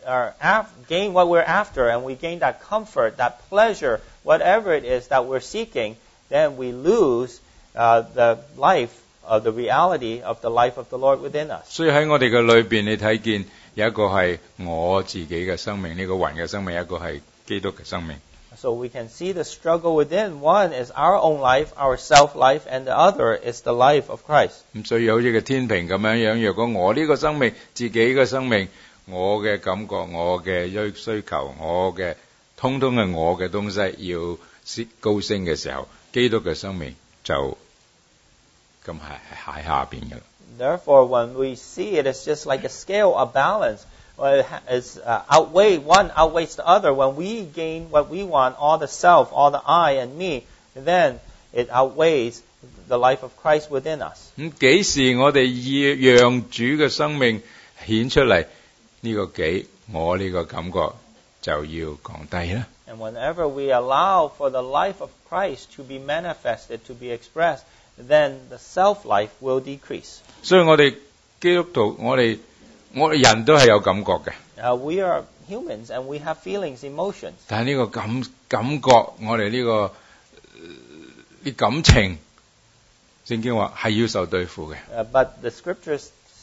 gain what we're after and we gain that comfort, that pleasure, whatever it is that we're seeking, then we lose the life of the reality of the life of the Lord within us. 所以喺我哋嘅裏邊，你睇見有一個係我自己嘅生命，呢個魂嘅生命，一個係基督嘅生命。 So we can see the struggle within. One is our own life, our self-life, and the other is the life of Christ. 咁所以好似個天平咁樣，若果我呢個生命，自己嘅生命，我嘅感覺，我嘅需求，我嘅通通係我嘅東西要高升嘅時候，基督嘅生命就咁係喺下邊嘅。 Therefore, when we see it, it's just like a scale, a balance. It's one outweighs the other. When we gain what we want, all the self, all the I and me, then it outweighs the life of Christ within us. 咁幾時我哋要讓主嘅生命顯出嚟，呢個己，我呢個感覺就要降低啦。 And whenever we allow for the life of Christ to be manifested, to be expressed, then the self-life will decrease. 所以我哋基督徒，我哋人都係有感覺嘅。 We are humans and we have feelings, emotions. 但係呢個感覺，我哋呢個啲感情，聖經話係要受對付嘅。 But the scripture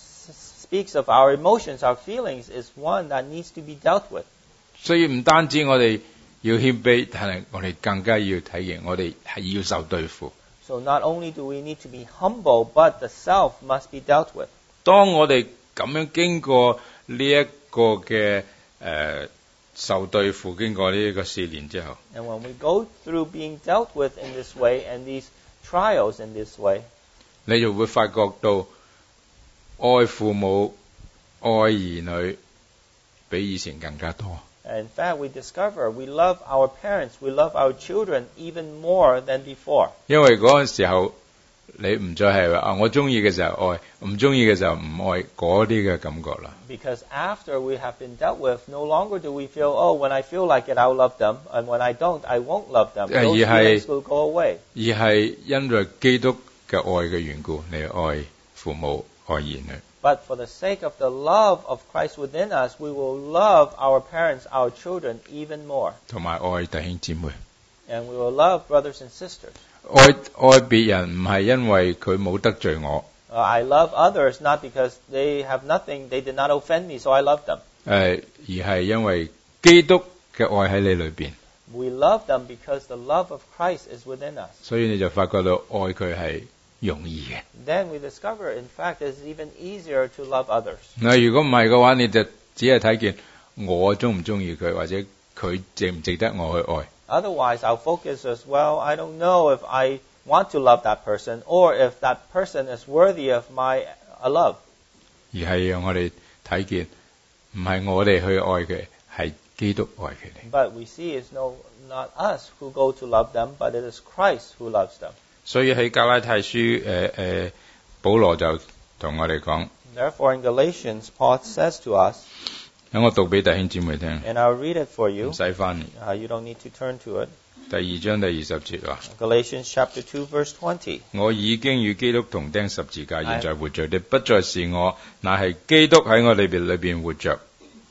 speaks of our emotions, our feelings is one that needs to be dealt with. 所以唔單止我哋要謙卑，但係我哋更加要體驗，我哋係要受對付。 So not only do we need to be humble, but the self must be dealt with. 當我哋咁樣經過呢一個嘅受對付，經過呢一個試煉之後 And when we go through being dealt with in this way and these trials in this way, 你就會發覺到愛父母、愛兒女比以前更加多。 in fact, we discover we love our parents, we love our children even more than before. 因為嗰陣時候你唔再係話我中意嘅時候愛，唔中意嘅時候唔愛嗰啲嘅感覺啦。 Because after we have been dealt with, no longer do we feel, oh, when I feel like it, I'll love them, and when I don't, I won't love them. Those feelings will go away. 而係因為基督嘅愛嘅緣故，你愛父母、愛兒女。 But for the sake of the love of Christ within us, we will love our parents, our children even more. 同埋愛弟兄姊妹。 And we will love brothers and sisters. 愛別人唔係因為佢冇得罪我。 I love others not because they have nothing, they did not offend me, so I love them. 而係因為基督嘅愛喺你裏邊。 We love them because the love of Christ is within us. 所以你就發覺到愛佢係容易嘅。 Then we discover, in fact, it's even easier to love others. 嗱，如果唔係嘅話，你就只係睇見我中唔中意佢，或者佢值唔值得我去愛。 Otherwise, our focus is, well, I don't know if I want to love that person or if that person is worthy of my love. 而係讓我哋睇見，唔係我哋去愛佢，係基督愛佢哋。 But we see it's not us who go to love them, but it is Christ who loves them. 所以喺加拉太書，保羅就同我哋講。 Therefore, in Galatians, Paul says to us, 等我讀俾弟兄姊妹聽。 And I'll read it for you. 唔使翻嚟。 You don't need to turn to it. 第2章第20節話 Galatians chapter 2 verse 20. 我已經與基督同釘十字架，現在活着的不再是我，乃係基督喺我裏邊活着。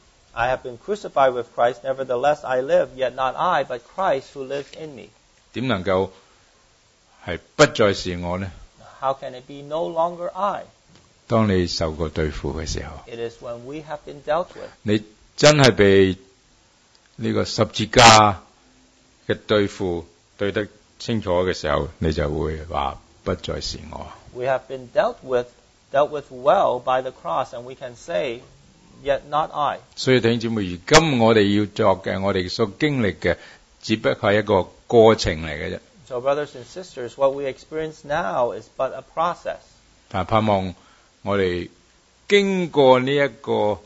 I have been crucified with Christ, nevertheless I live, yet not I, but Christ who lives in me. 點能夠係不再是我呢？ How can it be no longer I? 當你受過對付嘅時候， It is when we have been dealt with. 你真係被呢個十字架嘅對付對得清楚嘅時候，你就會話不再是我。 We have been dealt with well by the cross, and we can say, yet not I. 所以弟兄姊妹，如今我哋要作嘅，我哋所經歷嘅，只不過係一個過程嚟嘅啫。 So brothers and sisters, what we experience now is but a process. 但盼望我哋經過呢一個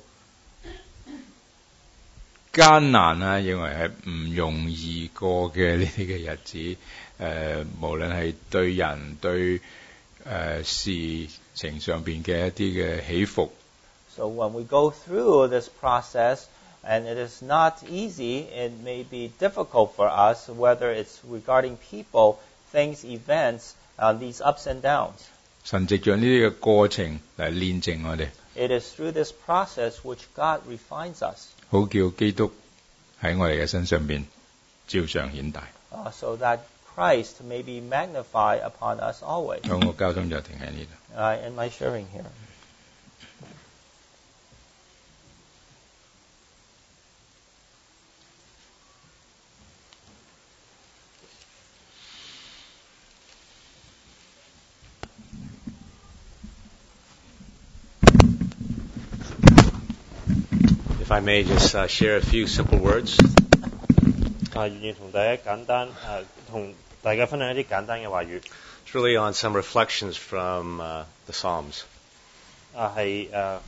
艱難啊，認為係唔容易過嘅呢啲嘅日子，無論係對人對事情上邊嘅一啲嘅起伏。 So when we go through this process, and it is not easy, it may be difficult for us, whether it's regarding people, things, events, these ups and downs. 神藉着呢啲嘅過程嚟煉淨我哋。 It is through this process which God refines us. 好叫基督喺我哋嘅身上邊照常顯大。 So that Christ may be magnified upon us always. 好，我交通就停喺呢度。 And my sharing here. If I may just share a few simple words. 願意同大家同大家分享一啲簡單嘅話語。 It's really on some reflections from the Psalms. 係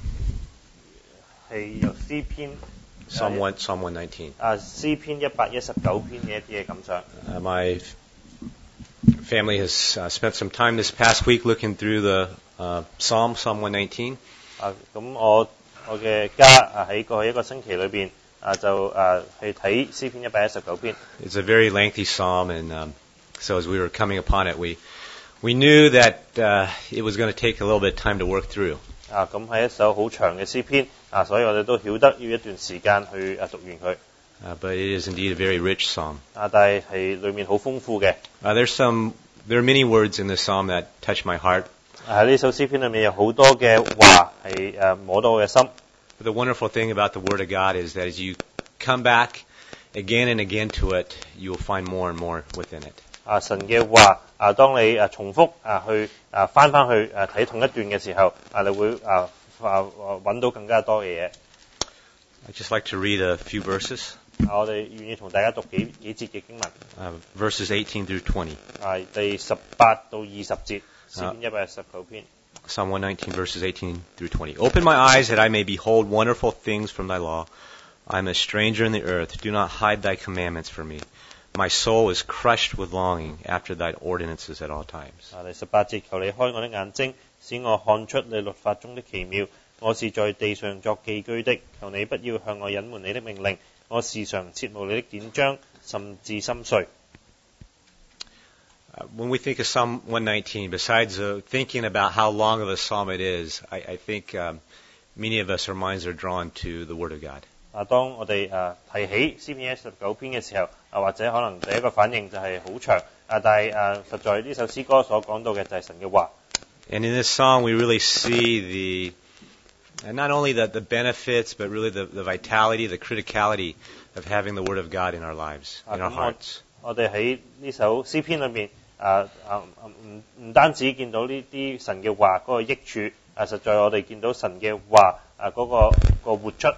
由詩篇 Psalm 119. 詩篇119篇嘅一啲嘅感想。 My family has spent some time this past week looking through the Psalm 119. 咁我嘅家喺過去一個星期裏邊就去睇詩篇119篇。 It's a very lengthy psalm, and so as we were coming upon it, we knew that it was going to take a little bit of time to work through. 咁係一首好長嘅詩篇所以我哋都曉得要一段時間去讀完佢。 But it is indeed a very rich psalm. 但係裏面好豐富嘅。 There are many words in this psalm that touch my heart. 喺呢首詩篇裏面有好多嘅話係摸到我嘅心。 But the wonderful thing about the Word of God is that as you come back again and again to it, you will find more and more within it. 神嘅話當你重複去翻去睇同一段嘅時候你會揾到更加多嘅嘢。 I'd just like to read a few verses. 我哋願意同大家讀幾節嘅經文。 Verses 18 through 20. 第18到20節，詩篇119篇。 Psalm 119, verses 18 through 20. Open my eyes that I may behold wonderful things from thy law. I am a stranger in the earth. Do not hide thy commandments from me. My soul is crushed with longing after thy ordinances at all times. 第18節，求你開我的眼睛，使我看出你律法中的奇妙。我是在地上作寄居的，求你不要向我隱瞞你的命令。我時常切慕你的典章，甚至心碎。 When we think of Psalm 119, besides thinking about how long of a psalm it is, I think many of us, our minds are drawn to the Word of God. 當我哋提起詩篇119篇嘅時候，或者可能第一個反應就係好長，但係實在呢首詩歌所講到嘅就係神嘅話。 And in this song, we really see not only the benefits, but really the vitality, the criticality of having the Word of God in our lives, in our hearts. 我哋喺呢首詩篇裏面唔單止見到呢啲神嘅話嗰個益處，實在我哋見到神嘅話嗰個活出。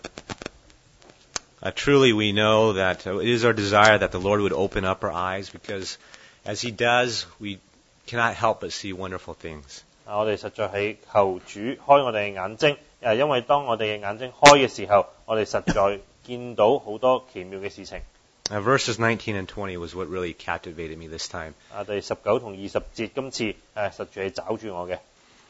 Truly, we know that it is our desire that the Lord would open up our eyes, because as He does, we cannot help but see wonderful things. 我哋實在係求主開我哋嘅眼睛，因為當我哋嘅眼睛開嘅時候，我哋實在見到好多奇妙嘅事情。 Verses 19 and 20 was what really captivated me this time. 第19同20節今次實在係找住我嘅。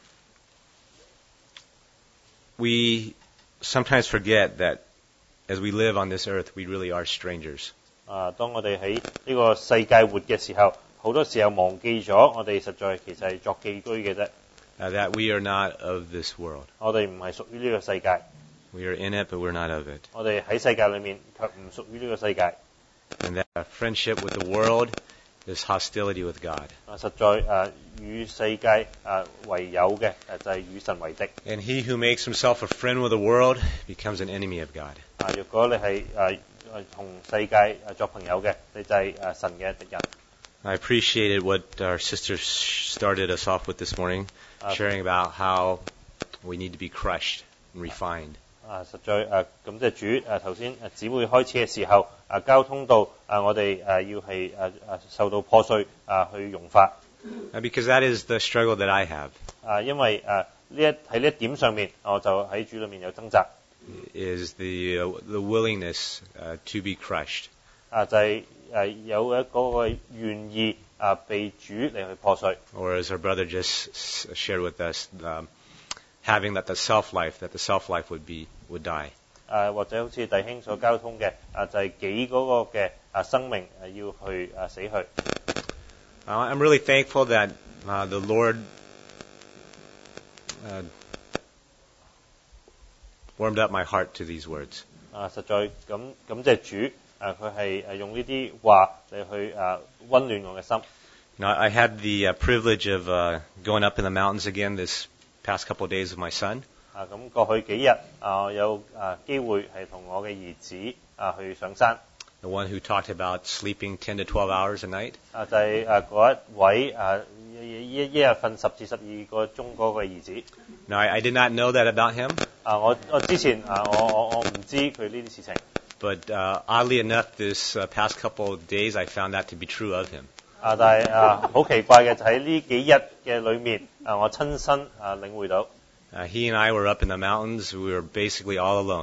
We sometimes forget that as we live on this earth, we really are strangers. 當我哋喺呢個世界活嘅時候，好多時候忘記咗我哋實在其實係作寄居嘅啫。 That we are not of this world. 我哋唔係屬於呢個世界。 We are in it, but we're not of it. 我哋喺世界裏面卻唔屬於呢個世界。 And that friendship with the world is hostility with God. 實在與世界為友嘅就係與神為敵。 And he who makes himself a friend with the world becomes an enemy of God. 如果你係同世界作朋友嘅，你就係神嘅敵人。 I appreciated what our sister started us off with this morning, sharing about how we need to be crushed and refined. 實在感謝主頭先姊妹開始嘅時候交通到我哋要係受到破碎去融化。 Because that is the struggle that I have. 因為喺呢一點上面，我就喺主裏面有掙扎。 Is the willingness to be crushed. 就係有一個願意被主嚟去破碎。 Or as our brother just shared with us, having that the self life would die. 或者好似弟兄所交通嘅就係己嗰個嘅生命要去死去。 I'm really thankful that the Lord warmed up my heart to these words. 實在感謝主，佢係用呢啲話嚟去溫暖我嘅心。 Now, I had the privilege of going up in the mountains again this past couple of days with my son. 咁過去幾日有機會係同我嘅兒子去上山。 The one who talked about sleeping 10 to 12 hours a night. 就係嗰一位一日瞓10至12個鐘嗰個兒子。 Now, I did not know that about him. 我之前我唔知佢呢啲事情。 But oddly enough, this past couple of days, I found that to be true of him. 但係好奇怪嘅就喺呢幾日嘅裏面，我親身領會到。 He and I were up in the mountains. We were basically all alone.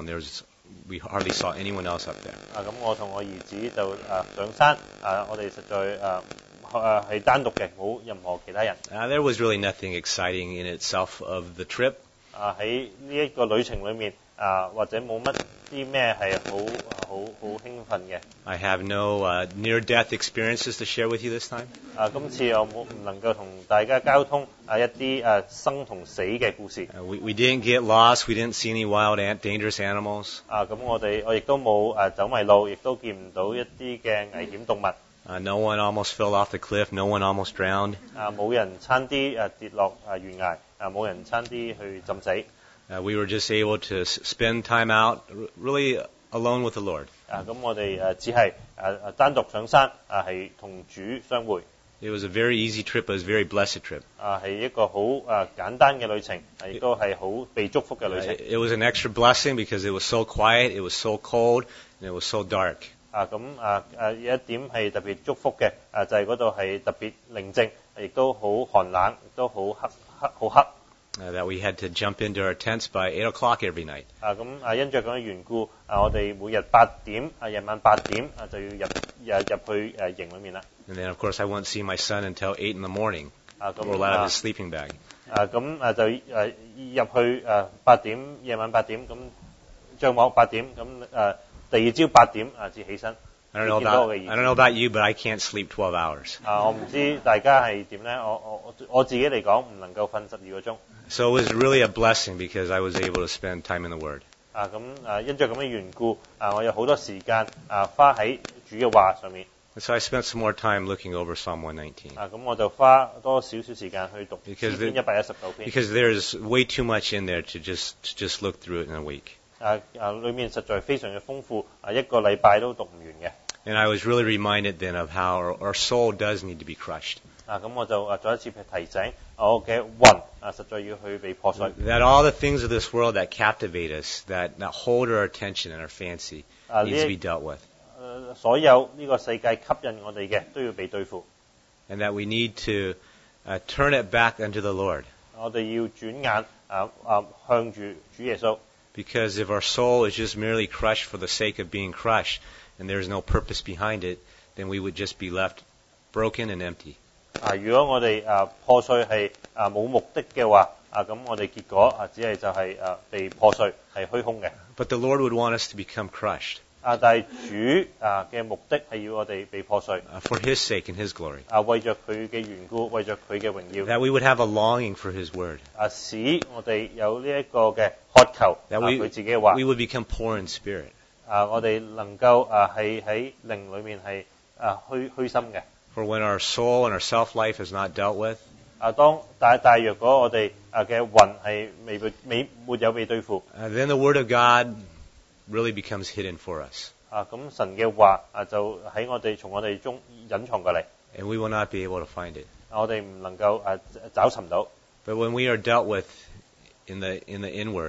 We hardly saw anyone else up there. 咁我同我兒子就上山，我哋實在係單獨嘅，冇任何其他人。 There was really nothing exciting in itself of the trip. 喺呢一個旅程裏面，或者冇乜啲咩係好興奮嘅。 I have no near-death experiences to share with you this time. 今次我唔能夠同大家交通一啲生同死嘅故事。 We didn't get lost. We didn't see any wild, dangerous animals. 咁我亦都冇走迷路，亦都見唔到一啲嘅危險動物。 No one almost fell off the cliff. No one almost drowned. 冇人差啲跌落懸崖，冇人差啲去浸死。 We were just able to spend time out, really alone with the Lord. 咁我哋只係單獨上山，係同主相會。 It was a very easy trip. It was a very blessed trip. 係一個好簡單嘅旅程，亦都係好被祝福嘅旅程。 It was an extra blessing because it was so quiet, it was so cold, and it was so dark. 有一點係特別祝福嘅，就係嗰度係特別寧靜，亦都好寒冷，亦都好黑。 That we had to jump into our tents by 8 o'clock every night. 因着咁嘅緣故，我哋每日8點，夜晚8點就要入去營裏面啦。 And then of course I won't see my son until 8 in the morning. Roll out of his sleeping bag. 就入去8點，夜晚8點，咁帳幕8點，咁第二朝8點至起身。 I don't know about you, but I can't sleep 12 hours. 我唔知大家係點咧，我自己嚟講唔能夠瞓12個鐘。 So it was really a blessing because I was able to spend time in the Word. 因着咁嘅緣故，我有好多時間花喺主嘅話上面。 So I spent some more time looking over Psalm 119. 咁我就花多少少時間去讀詩篇119篇。 Because there's way too much in there to just look through it in a week. 裏面實在非常嘅豐富，一個禮拜都讀唔完嘅。 And I was really reminded then of how our soul does need to be crushed. 咁我就再一次提醒我嘅魂實在要去被破碎。 That all the things of this world that captivate us, that hold our attention and our fancy, needs to be dealt with. 所有呢個世界吸引我哋嘅都要被對付。 And that we need to turn it back unto the Lord. 我哋要轉眼向住主耶穌。 Because if our soul is just merely crushed for the sake of being crushed, and there's no purpose behind it, then we would just be left broken and empty. 如果我哋破碎係冇目的嘅話，咁我哋結果只係就係被破碎，係虛空嘅。 But the Lord would want us to become crushed. 但係主嘅目的係要我哋被破碎。 For His sake and His glory. 為着佢嘅緣故，為着佢嘅榮耀。 That we would have a longing for His word. 使我哋有呢一個嘅渴求，佢自己嘅話。 We would become poor in spirit. 我哋能夠係喺靈裏面係虛心嘅。 For when our soul and our self-life is not dealt with, 但若果我哋嘅魂係沒有被對付， then the Word of God really becomes hidden for us. 咁神嘅話就喺從我哋中隱藏過嚟。 And we will not be able to find it. 我哋唔能夠找尋到。 But when we are dealt with in the inward,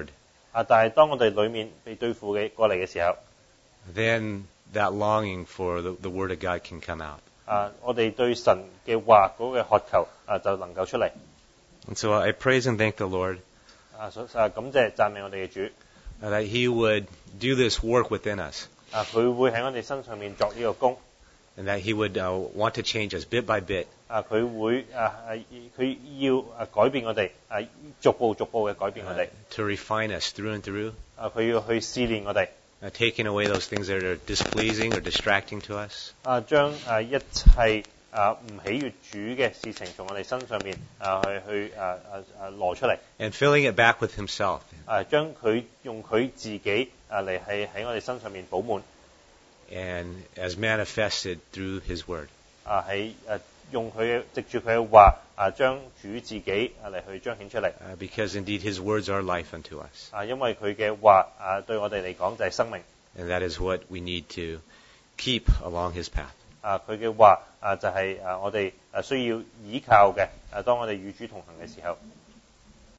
但係當我哋裏面被對付嘅過嚟嘅時候， then that longing for the Word of God can come out. 我哋對神嘅話嗰個渴求就能夠出嚟。 And so I praise and thank the Lord 感謝讚美我哋嘅主， that He would do this work within us, 佢會喺我哋身上面作呢個工， and that He would want to change us bit by bit. 佢會佢要改變我哋，逐步嘅改變我哋， to refine us through and through, 佢要去試煉我哋， taking away those things that are displeasing or distracting to us, 將一切唔喜悅主嘅事情從我哋身上面去攞出嚟， and filling it back with Himself. 將佢用佢自己嚟喺我哋身上面補滿， And as manifested through His Word. 喺用佢藉住佢嘅話將主自己嚟去彰顯出嚟。 Because indeed His words are life unto us. 因為佢嘅話對我哋嚟講就係生命。 And that is what we need to keep along His path. 佢嘅話就係我哋需要依靠嘅。當我哋與主同行嘅時候。